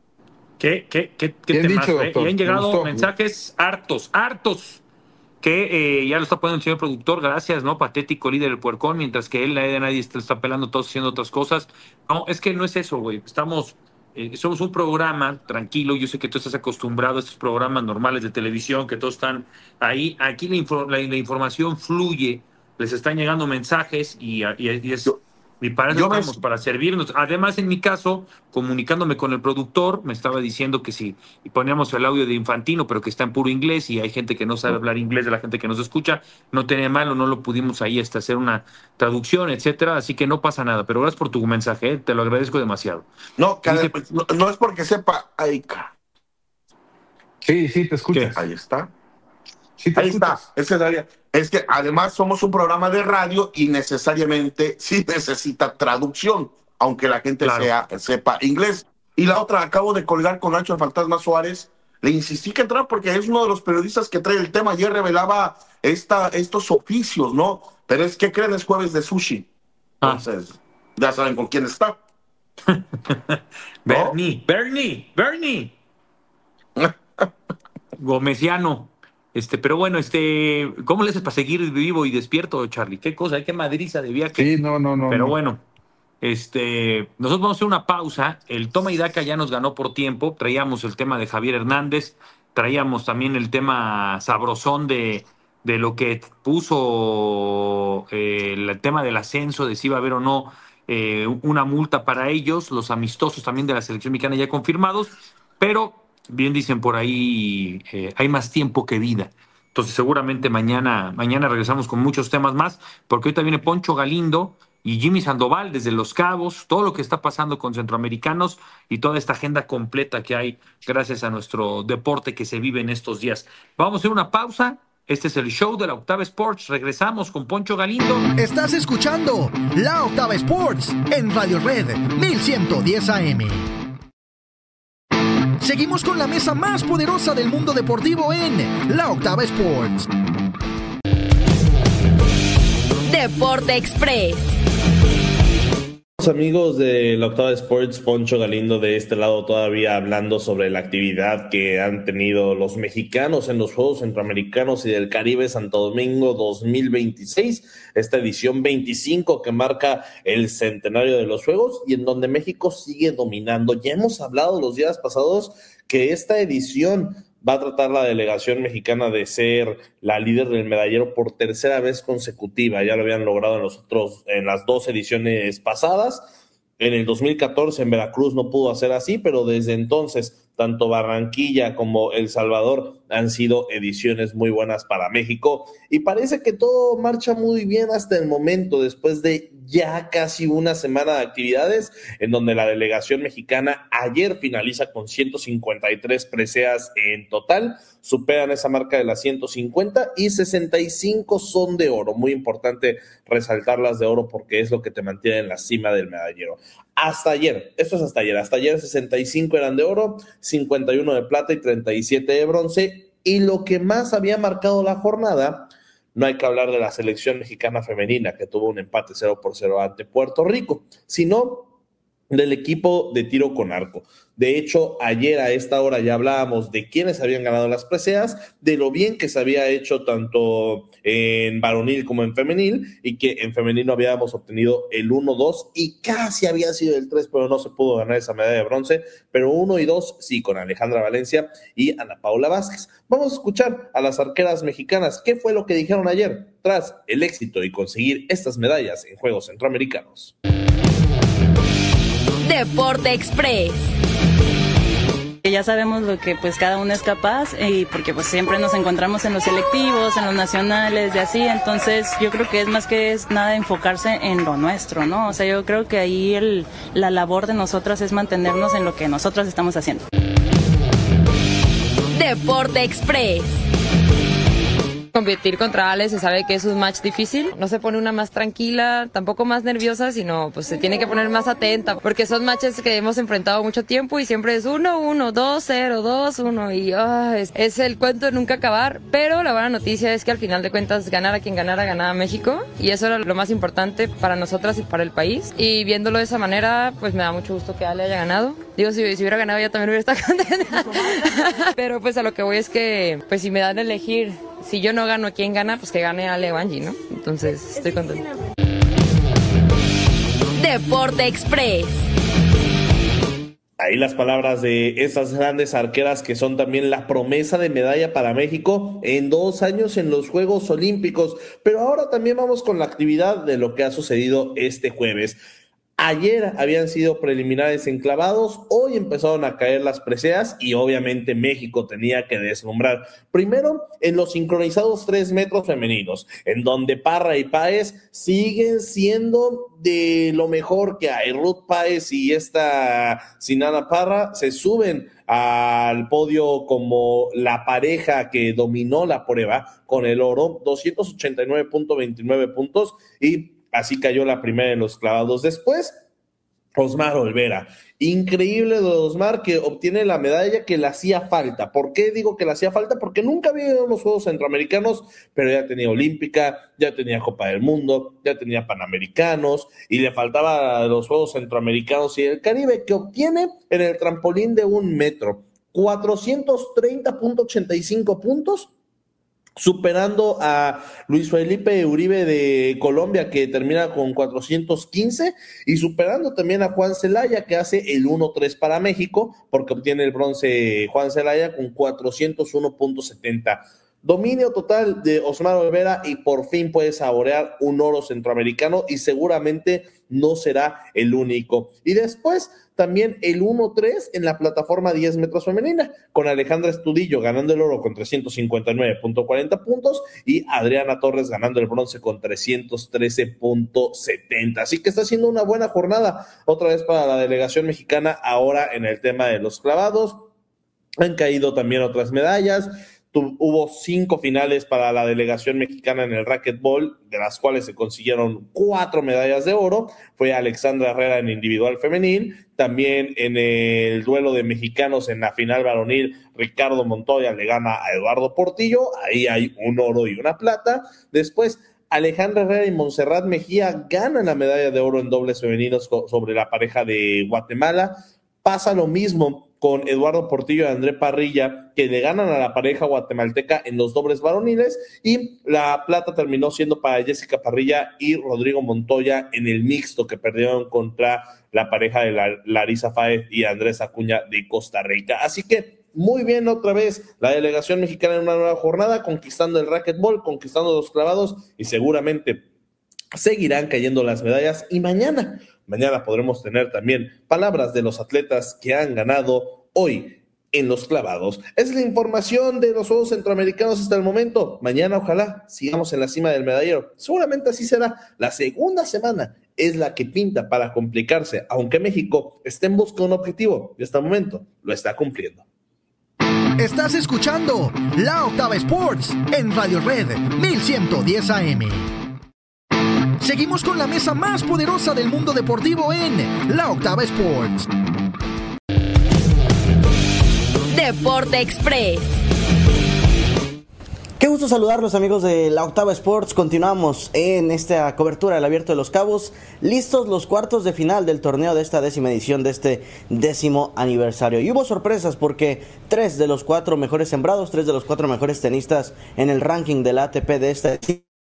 ¿Qué, qué, qué, qué Bien temas, dicho, eh? doctor. Y han llegado Me gustó. mensajes hartos, hartos, que eh, ya lo está poniendo el señor productor, gracias, ¿no? Patético líder del puercón, mientras que él, nadie, nadie está, está pelando, todos haciendo otras cosas. No, es que no es eso, güey. Estamos, eh, somos un programa tranquilo. Yo sé que tú estás acostumbrado a estos programas normales de televisión, que todos están ahí. Aquí la, infor la, la información fluye, les están llegando mensajes y, y, y es... Y para eso estamos, me... para servirnos. Además, en mi caso, comunicándome con el productor, me estaba diciendo que si y poníamos el audio de Infantino, pero que está en puro inglés y hay gente que no sabe hablar inglés de la gente que nos escucha, no tenía malo, no lo pudimos ahí hasta hacer una traducción, etcétera. Así que no pasa nada. Pero gracias por tu mensaje, ¿eh? Te lo agradezco demasiado. No, Dice, pues, no, no es porque sepa. Ahí, sí, sí, te escuchas. ¿Qué? Ahí está. Sí, te ahí escuchas. está. Esa es la idea. Es que además somos un programa de radio y necesariamente sí necesita traducción, aunque la gente claro. sea, sepa inglés. Y la otra, acabo de colgar con Nacho el Fantasma Suárez, le insistí que entrara porque es uno de los periodistas que trae el tema. Ayer revelaba esta, estos oficios, ¿no? Pero es que creen es jueves de sushi. Entonces, ah. ya saben con quién está. ¿No? Bernie, Bernie, Bernie. Gomesiano. Este, pero bueno, este, ¿cómo le haces para seguir vivo y despierto, Charlie? Qué cosa, qué madriza de viaje. Sí, no, no, no. Pero no. bueno, este, nosotros vamos a hacer una pausa. El toma y daca ya nos ganó por tiempo. Traíamos el tema de Javier Hernández, traíamos también el tema sabrosón de, de lo que puso eh, el tema del ascenso, de si iba a haber o no eh, una multa para ellos, los amistosos también de la selección mexicana ya confirmados, pero bien dicen por ahí, eh, hay más tiempo que vida. Entonces seguramente mañana, mañana regresamos con muchos temas más, porque ahorita viene Poncho Galindo y Jimmy Sandoval desde Los Cabos, todo lo que está pasando con centroamericanos y toda esta agenda completa que hay gracias a nuestro deporte que se vive en estos días. Vamos a hacer una pausa. Este es el show de la Octava Sports. Regresamos con Poncho Galindo. Estás escuchando la Octava Sports en Radio Red mil ciento diez A M. Seguimos con la mesa más poderosa del mundo deportivo en La Octava Sports. Deporte Express. Amigos de La Octava Sports, Poncho Galindo de este lado todavía hablando sobre la actividad que han tenido los mexicanos en los Juegos Centroamericanos y del Caribe Santo Domingo dos mil veintiséis, esta edición veinticinco que marca el centenario de los Juegos y en donde México sigue dominando. Ya hemos hablado los días pasados que esta edición va a tratar la delegación mexicana de ser la líder del medallero por tercera vez consecutiva. Ya lo habían logrado en los otros, en las dos ediciones pasadas. En el dos mil catorce en Veracruz no pudo hacer así, pero desde entonces tanto Barranquilla como El Salvador han sido ediciones muy buenas para México y parece que todo marcha muy bien hasta el momento, después de ya casi una semana de actividades en donde la delegación mexicana ayer finaliza con ciento cincuenta y tres preseas en total, superan esa marca de las ciento cincuenta y sesenta y cinco son de oro. Muy importante resaltarlas de oro porque es lo que te mantiene en la cima del medallero. Hasta ayer, esto es hasta ayer, hasta ayer sesenta y cinco eran de oro, cincuenta y uno de plata y treinta y siete de bronce, y lo que más había marcado la jornada, no hay que hablar de la selección mexicana femenina que tuvo un empate cero por cero ante Puerto Rico, sino del equipo de tiro con arco. De hecho, ayer a esta hora ya hablábamos de quiénes habían ganado las preseas, de lo bien que se había hecho tanto en varonil como en femenil, y que en femenino habíamos obtenido el uno dos y casi había sido el tres, pero no se pudo ganar esa medalla de bronce, pero uno y dos sí, con Alejandra Valencia y Ana Paula Vázquez. Vamos a escuchar a las arqueras mexicanas. ¿Qué fue lo que dijeron ayer tras el éxito y conseguir estas medallas en Juegos Centroamericanos? Deporte Express. Ya sabemos lo que pues cada uno es capaz, y porque pues siempre nos encontramos en los selectivos, en los nacionales, de así, entonces yo creo que es más que es nada enfocarse en lo nuestro, ¿no? O sea, yo creo que ahí el, la labor de nosotras es mantenernos en lo que nosotras estamos haciendo. Deporte Express. Competir contra Ale se sabe que es un match difícil, no se pone una más tranquila, tampoco más nerviosa, sino pues se tiene que poner más atenta, porque son matches que hemos enfrentado mucho tiempo y siempre es uno, uno, dos, cero, dos, uno y oh, es, es el cuento de nunca acabar, pero la buena noticia es que al final de cuentas ganar a quien ganara, ganaba México, y eso era lo más importante para nosotras y para el país, y viéndolo de esa manera pues me da mucho gusto que Ale haya ganado. Digo, si, si hubiera ganado yo también hubiera estado contenta, pero pues a lo que voy es que pues si me dan a elegir, si yo no gano, ¿quién gana? Pues que gane Ale o Angie, ¿no? Entonces, estoy contenta. Deporte Express. Ahí las palabras de esas grandes arqueras que son también la promesa de medalla para México en dos años en los Juegos Olímpicos. Pero ahora también vamos con la actividad de lo que ha sucedido este jueves. Ayer habían sido preliminares en clavados, hoy empezaron a caer las preseas y obviamente México tenía que deslumbrar. Primero en los sincronizados tres metros femeninos, en donde Parra y Páez siguen siendo de lo mejor que hay. Ruth Páez y esta Sinana Parra se suben al podio como la pareja que dominó la prueba con el oro, doscientos ochenta y nueve punto veintinueve puntos, y así cayó la primera en los clavados. Después, Osmar Olvera. Increíble de Osmar, que obtiene la medalla que le hacía falta. ¿Por qué digo que le hacía falta? Porque nunca había ido a los Juegos Centroamericanos, pero ya tenía Olímpica, ya tenía Copa del Mundo, ya tenía Panamericanos, y le faltaba los Juegos Centroamericanos y el Caribe, que obtiene en el trampolín de un metro, cuatrocientos treinta punto ochenta y cinco puntos, superando a Luis Felipe Uribe de Colombia, que termina con cuatrocientos quince, y superando también a Juan Celaya, que hace el uno tres para México, porque obtiene el bronce Juan Celaya con cuatrocientos uno punto setenta. Dominio total de Osmar Olvera, y por fin puede saborear un oro centroamericano, y seguramente no será el único. Y después también el uno tres en la plataforma diez metros femenina, con Alejandra Estudillo ganando el oro con trescientos cincuenta y nueve punto cuarenta puntos y Adriana Torres ganando el bronce con trescientos trece punto setenta. Así que está siendo una buena jornada otra vez para la delegación mexicana. Ahora en el tema de los clavados han caído también otras medallas. Hubo cinco finales para la delegación mexicana en el racquetball, de las cuales se consiguieron cuatro medallas de oro. Fue Alexandra Herrera en individual femenil, también en el duelo de mexicanos en la final varonil, Ricardo Montoya le gana a Eduardo Portillo, ahí hay un oro y una plata. Después Alejandra Herrera y Montserrat Mejía ganan la medalla de oro en dobles femeninos sobre la pareja de Guatemala. Pasa lo mismo con Eduardo Portillo y André Parrilla, que le ganan a la pareja guatemalteca en los dobles varoniles, y la plata terminó siendo para Jessica Parrilla y Rodrigo Montoya en el mixto, que perdieron contra la pareja de la, Larisa Fáez y Andrés Acuña de Costa Rica. Así que muy bien otra vez la delegación mexicana en una nueva jornada, conquistando el racquetball, conquistando los clavados, y seguramente seguirán cayendo las medallas. Y mañana, mañana podremos tener también palabras de los atletas que han ganado hoy en los clavados. Es la información de los Juegos Centroamericanos hasta el momento. Mañana ojalá sigamos en la cima del medallero. Seguramente así será. La segunda semana es la que pinta para complicarse, aunque México esté en busca de un objetivo y hasta el momento lo está cumpliendo. Estás escuchando La Octava Sports en Radio Red mil ciento diez A M. Seguimos con la mesa más poderosa del mundo deportivo en La Octava Sports. Deporte Express. Qué gusto saludarlos, amigos de La Octava Sports. Continuamos en esta cobertura del Abierto de los Cabos. Listos los cuartos de final del torneo de esta décima edición de este décimo aniversario. Y hubo sorpresas porque tres de los cuatro mejores sembrados, tres de los cuatro mejores tenistas en el ranking del A T P de esta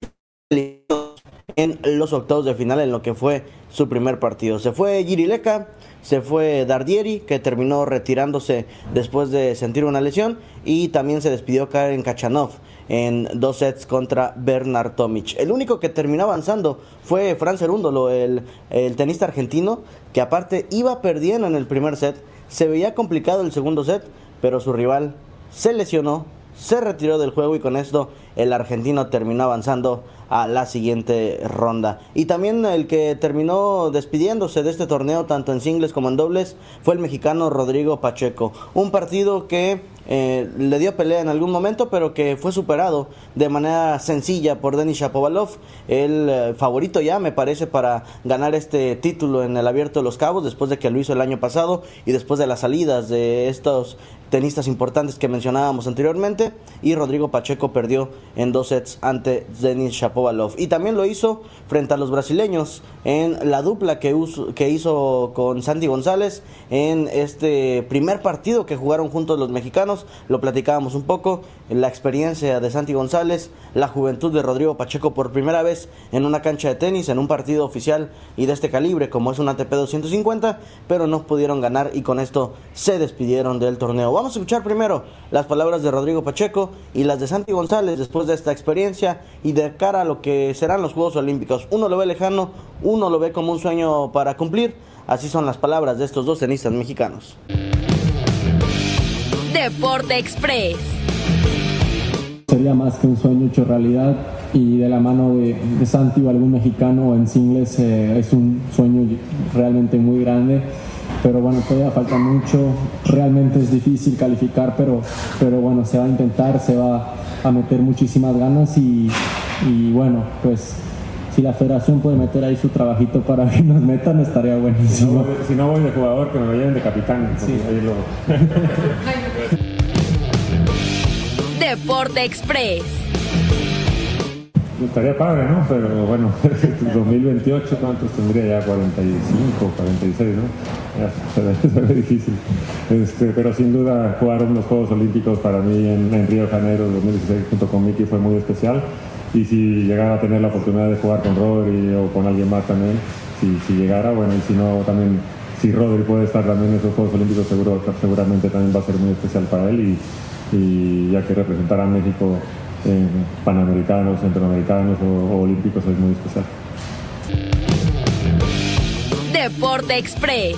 en los octavos de final en lo que fue su primer partido. Se fue Jiri Leka, se fue Dardieri, que terminó retirándose después de sentir una lesión, y también se despidió Karen Khachanov en dos sets contra Bernard Tomic. El único que terminó avanzando fue Fran Cerúndolo, el, el tenista argentino, que aparte iba perdiendo en el primer set, se veía complicado el segundo set, pero su rival se lesionó, se retiró del juego y con esto el argentino terminó avanzando a la siguiente ronda. Y también el que terminó despidiéndose de este torneo, tanto en singles como en dobles, fue el mexicano Rodrigo Pacheco. Un partido que eh, le dio pelea en algún momento, pero que fue superado de manera sencilla por Denis Shapovalov, el eh, favorito ya, me parece, para ganar este título en el Abierto de los Cabos, después de que lo hizo el año pasado y después de las salidas de estos tenistas importantes que mencionábamos anteriormente. Y Rodrigo Pacheco perdió en dos sets ante Denis Shapovalov, y también lo hizo frente a los brasileños en la dupla que, uso, que hizo con Santi González en este primer partido que jugaron juntos los mexicanos. Lo platicábamos un poco, la experiencia de Santi González, la juventud de Rodrigo Pacheco por primera vez en una cancha de tenis, en un partido oficial y de este calibre como es un A T P doscientos cincuenta, pero no pudieron ganar y con esto se despidieron del torneo. Vamos a escuchar primero las palabras de Rodrigo Pacheco y las de Santi González después de esta experiencia y de cara a lo que serán los Juegos Olímpicos. Uno lo ve lejano, uno lo ve como un sueño para cumplir. Así son las palabras de estos dos tenistas mexicanos. Deporte Express. Sería más que un sueño hecho realidad, y de la mano de, de Santi o algún mexicano en singles eh, es un sueño realmente muy grande. Pero bueno, todavía falta mucho, realmente es difícil calificar, pero, pero bueno, se va a intentar, se va a meter muchísimas ganas y, y bueno, pues si la federación puede meter ahí su trabajito para que nos metan, estaría buenísimo. Si no voy de jugador, que me vayan de capitán. Sí. Ahí lo... Deporte Express. Estaría padre, ¿no? Pero bueno, dos mil veintiocho, ¿cuántos tendría ya? cuarenta y cinco, cuarenta y seis, ¿no? Ya, se ve, se ve difícil. Este, pero sin duda jugar los Juegos Olímpicos para mí en, en Río de Janeiro dos mil dieciséis junto con Miki fue muy especial. Y si llegara a tener la oportunidad de jugar con Rodri o con alguien más también, si, si llegara, bueno, y si no, también, si Rodri puede estar también en esos Juegos Olímpicos, seguro, seguramente también va a ser muy especial para él. Y, y ya que representar a México en panamericanos, centroamericanos o, o olímpicos es muy especial. Deporte Express.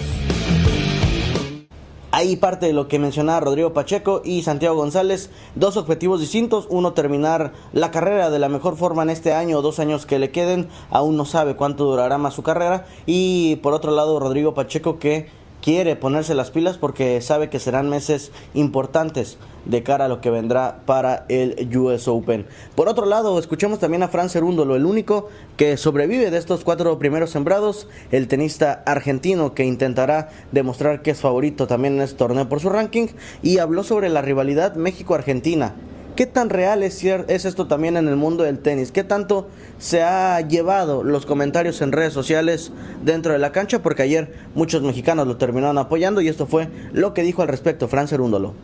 Ahí parte de lo que mencionaba Rodrigo Pacheco y Santiago González, dos objetivos distintos, uno terminar la carrera de la mejor forma en este año o dos años que le queden, aún no sabe cuánto durará más su carrera, y por otro lado Rodrigo Pacheco que quiere ponerse las pilas porque sabe que serán meses importantes de cara a lo que vendrá para el U S Open. Por otro lado, escuchemos también a Fran Cerúndolo, el único que sobrevive de estos cuatro primeros sembrados, el tenista argentino que intentará demostrar que es favorito también en este torneo por su ranking, y habló sobre la rivalidad México-Argentina. ¿Qué tan real es, es esto también en el mundo del tenis? ¿Qué tanto se ha llevado los comentarios en redes sociales dentro de la cancha? Porque ayer muchos mexicanos lo terminaron apoyando y esto fue lo que dijo al respecto Fran Cerúndolo.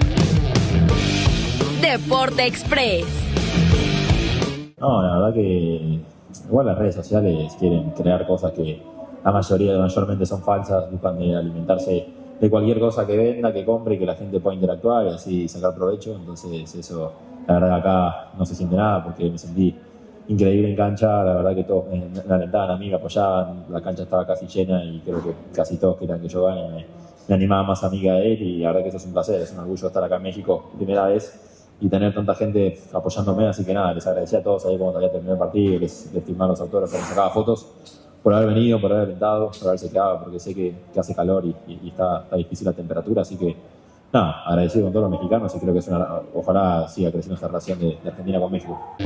Deporte Express. No, la verdad que igual las redes sociales quieren crear cosas que la mayoría, mayormente son falsas, buscan de alimentarse de cualquier cosa que venda, que compre y que la gente pueda interactuar y así sacar provecho. Entonces eso, la verdad acá no se siente nada porque me sentí increíble en cancha. La verdad que todos me alentaban a mí, me apoyaban, la cancha estaba casi llena y creo que casi todos querían que yo gane. Me, me animaba más a mí que a él, y la verdad que eso es un placer, es un orgullo estar acá en México primera vez y tener tanta gente apoyándome, así que nada, les agradecía a todos ahí cuando había terminado el partido, les, les firmaba los autógrafos, les sacaba fotos, por haber venido, por haber alentado, por haberse quedado, porque sé que, que hace calor y, y, y está, está difícil la temperatura, así que nada, agradecido con todos los mexicanos y creo que es una, ojalá siga creciendo esta relación de, de Argentina con México.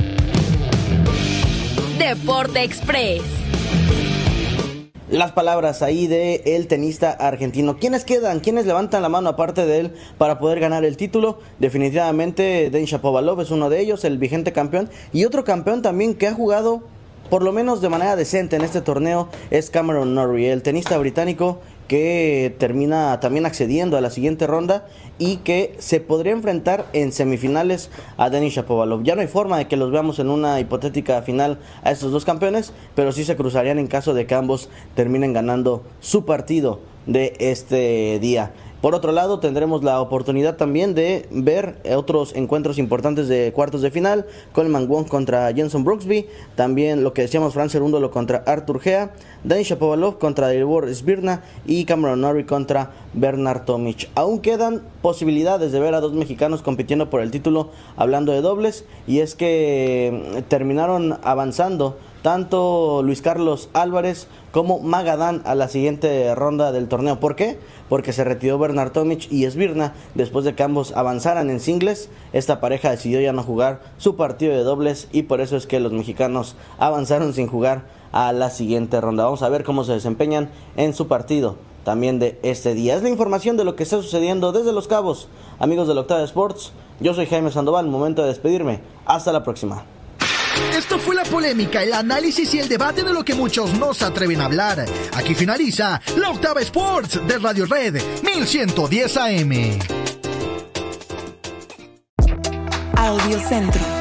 Deporte Express. Las palabras ahí de el tenista argentino. ¿Quiénes quedan? ¿Quiénes levantan la mano aparte de él para poder ganar el título? Definitivamente Denis Shapovalov es uno de ellos, el vigente campeón. Y otro campeón también que ha jugado por lo menos de manera decente en este torneo es Cameron Norrie, el tenista británico que termina también accediendo a la siguiente ronda y que se podría enfrentar en semifinales a Denis Shapovalov. Ya no hay forma de que los veamos en una hipotética final a estos dos campeones, pero sí se cruzarían en caso de que ambos terminen ganando su partido de este día. Por otro lado, tendremos la oportunidad también de ver otros encuentros importantes de cuartos de final. Coleman Wong contra Jenson Brooksby. También lo que decíamos, Fran Cerúndolo contra Artur Gea. Denis Shapovalov contra Dalibor Svirna. Y Cameron Norrie contra Bernard Tomic. Aún quedan posibilidades de ver a dos mexicanos compitiendo por el título hablando de dobles. Y es que terminaron avanzando tanto Luis Carlos Álvarez como Magadán a la siguiente ronda del torneo. ¿Por qué? Porque se retiró Bernard Tomic y Svirna después de que ambos avanzaran en singles. Esta pareja decidió ya no jugar su partido de dobles y por eso es que los mexicanos avanzaron sin jugar a la siguiente ronda. Vamos a ver cómo se desempeñan en su partido también de este día. Es la información de lo que está sucediendo desde Los Cabos. Amigos de la Octava Sports, yo soy Jaime Sandoval, momento de despedirme. Hasta la próxima. Esto fue la polémica, el análisis y el debate de lo que muchos no se atreven a hablar. Aquí finaliza la Octava Sports de Radio Red mil ciento diez A M. Audio Centro.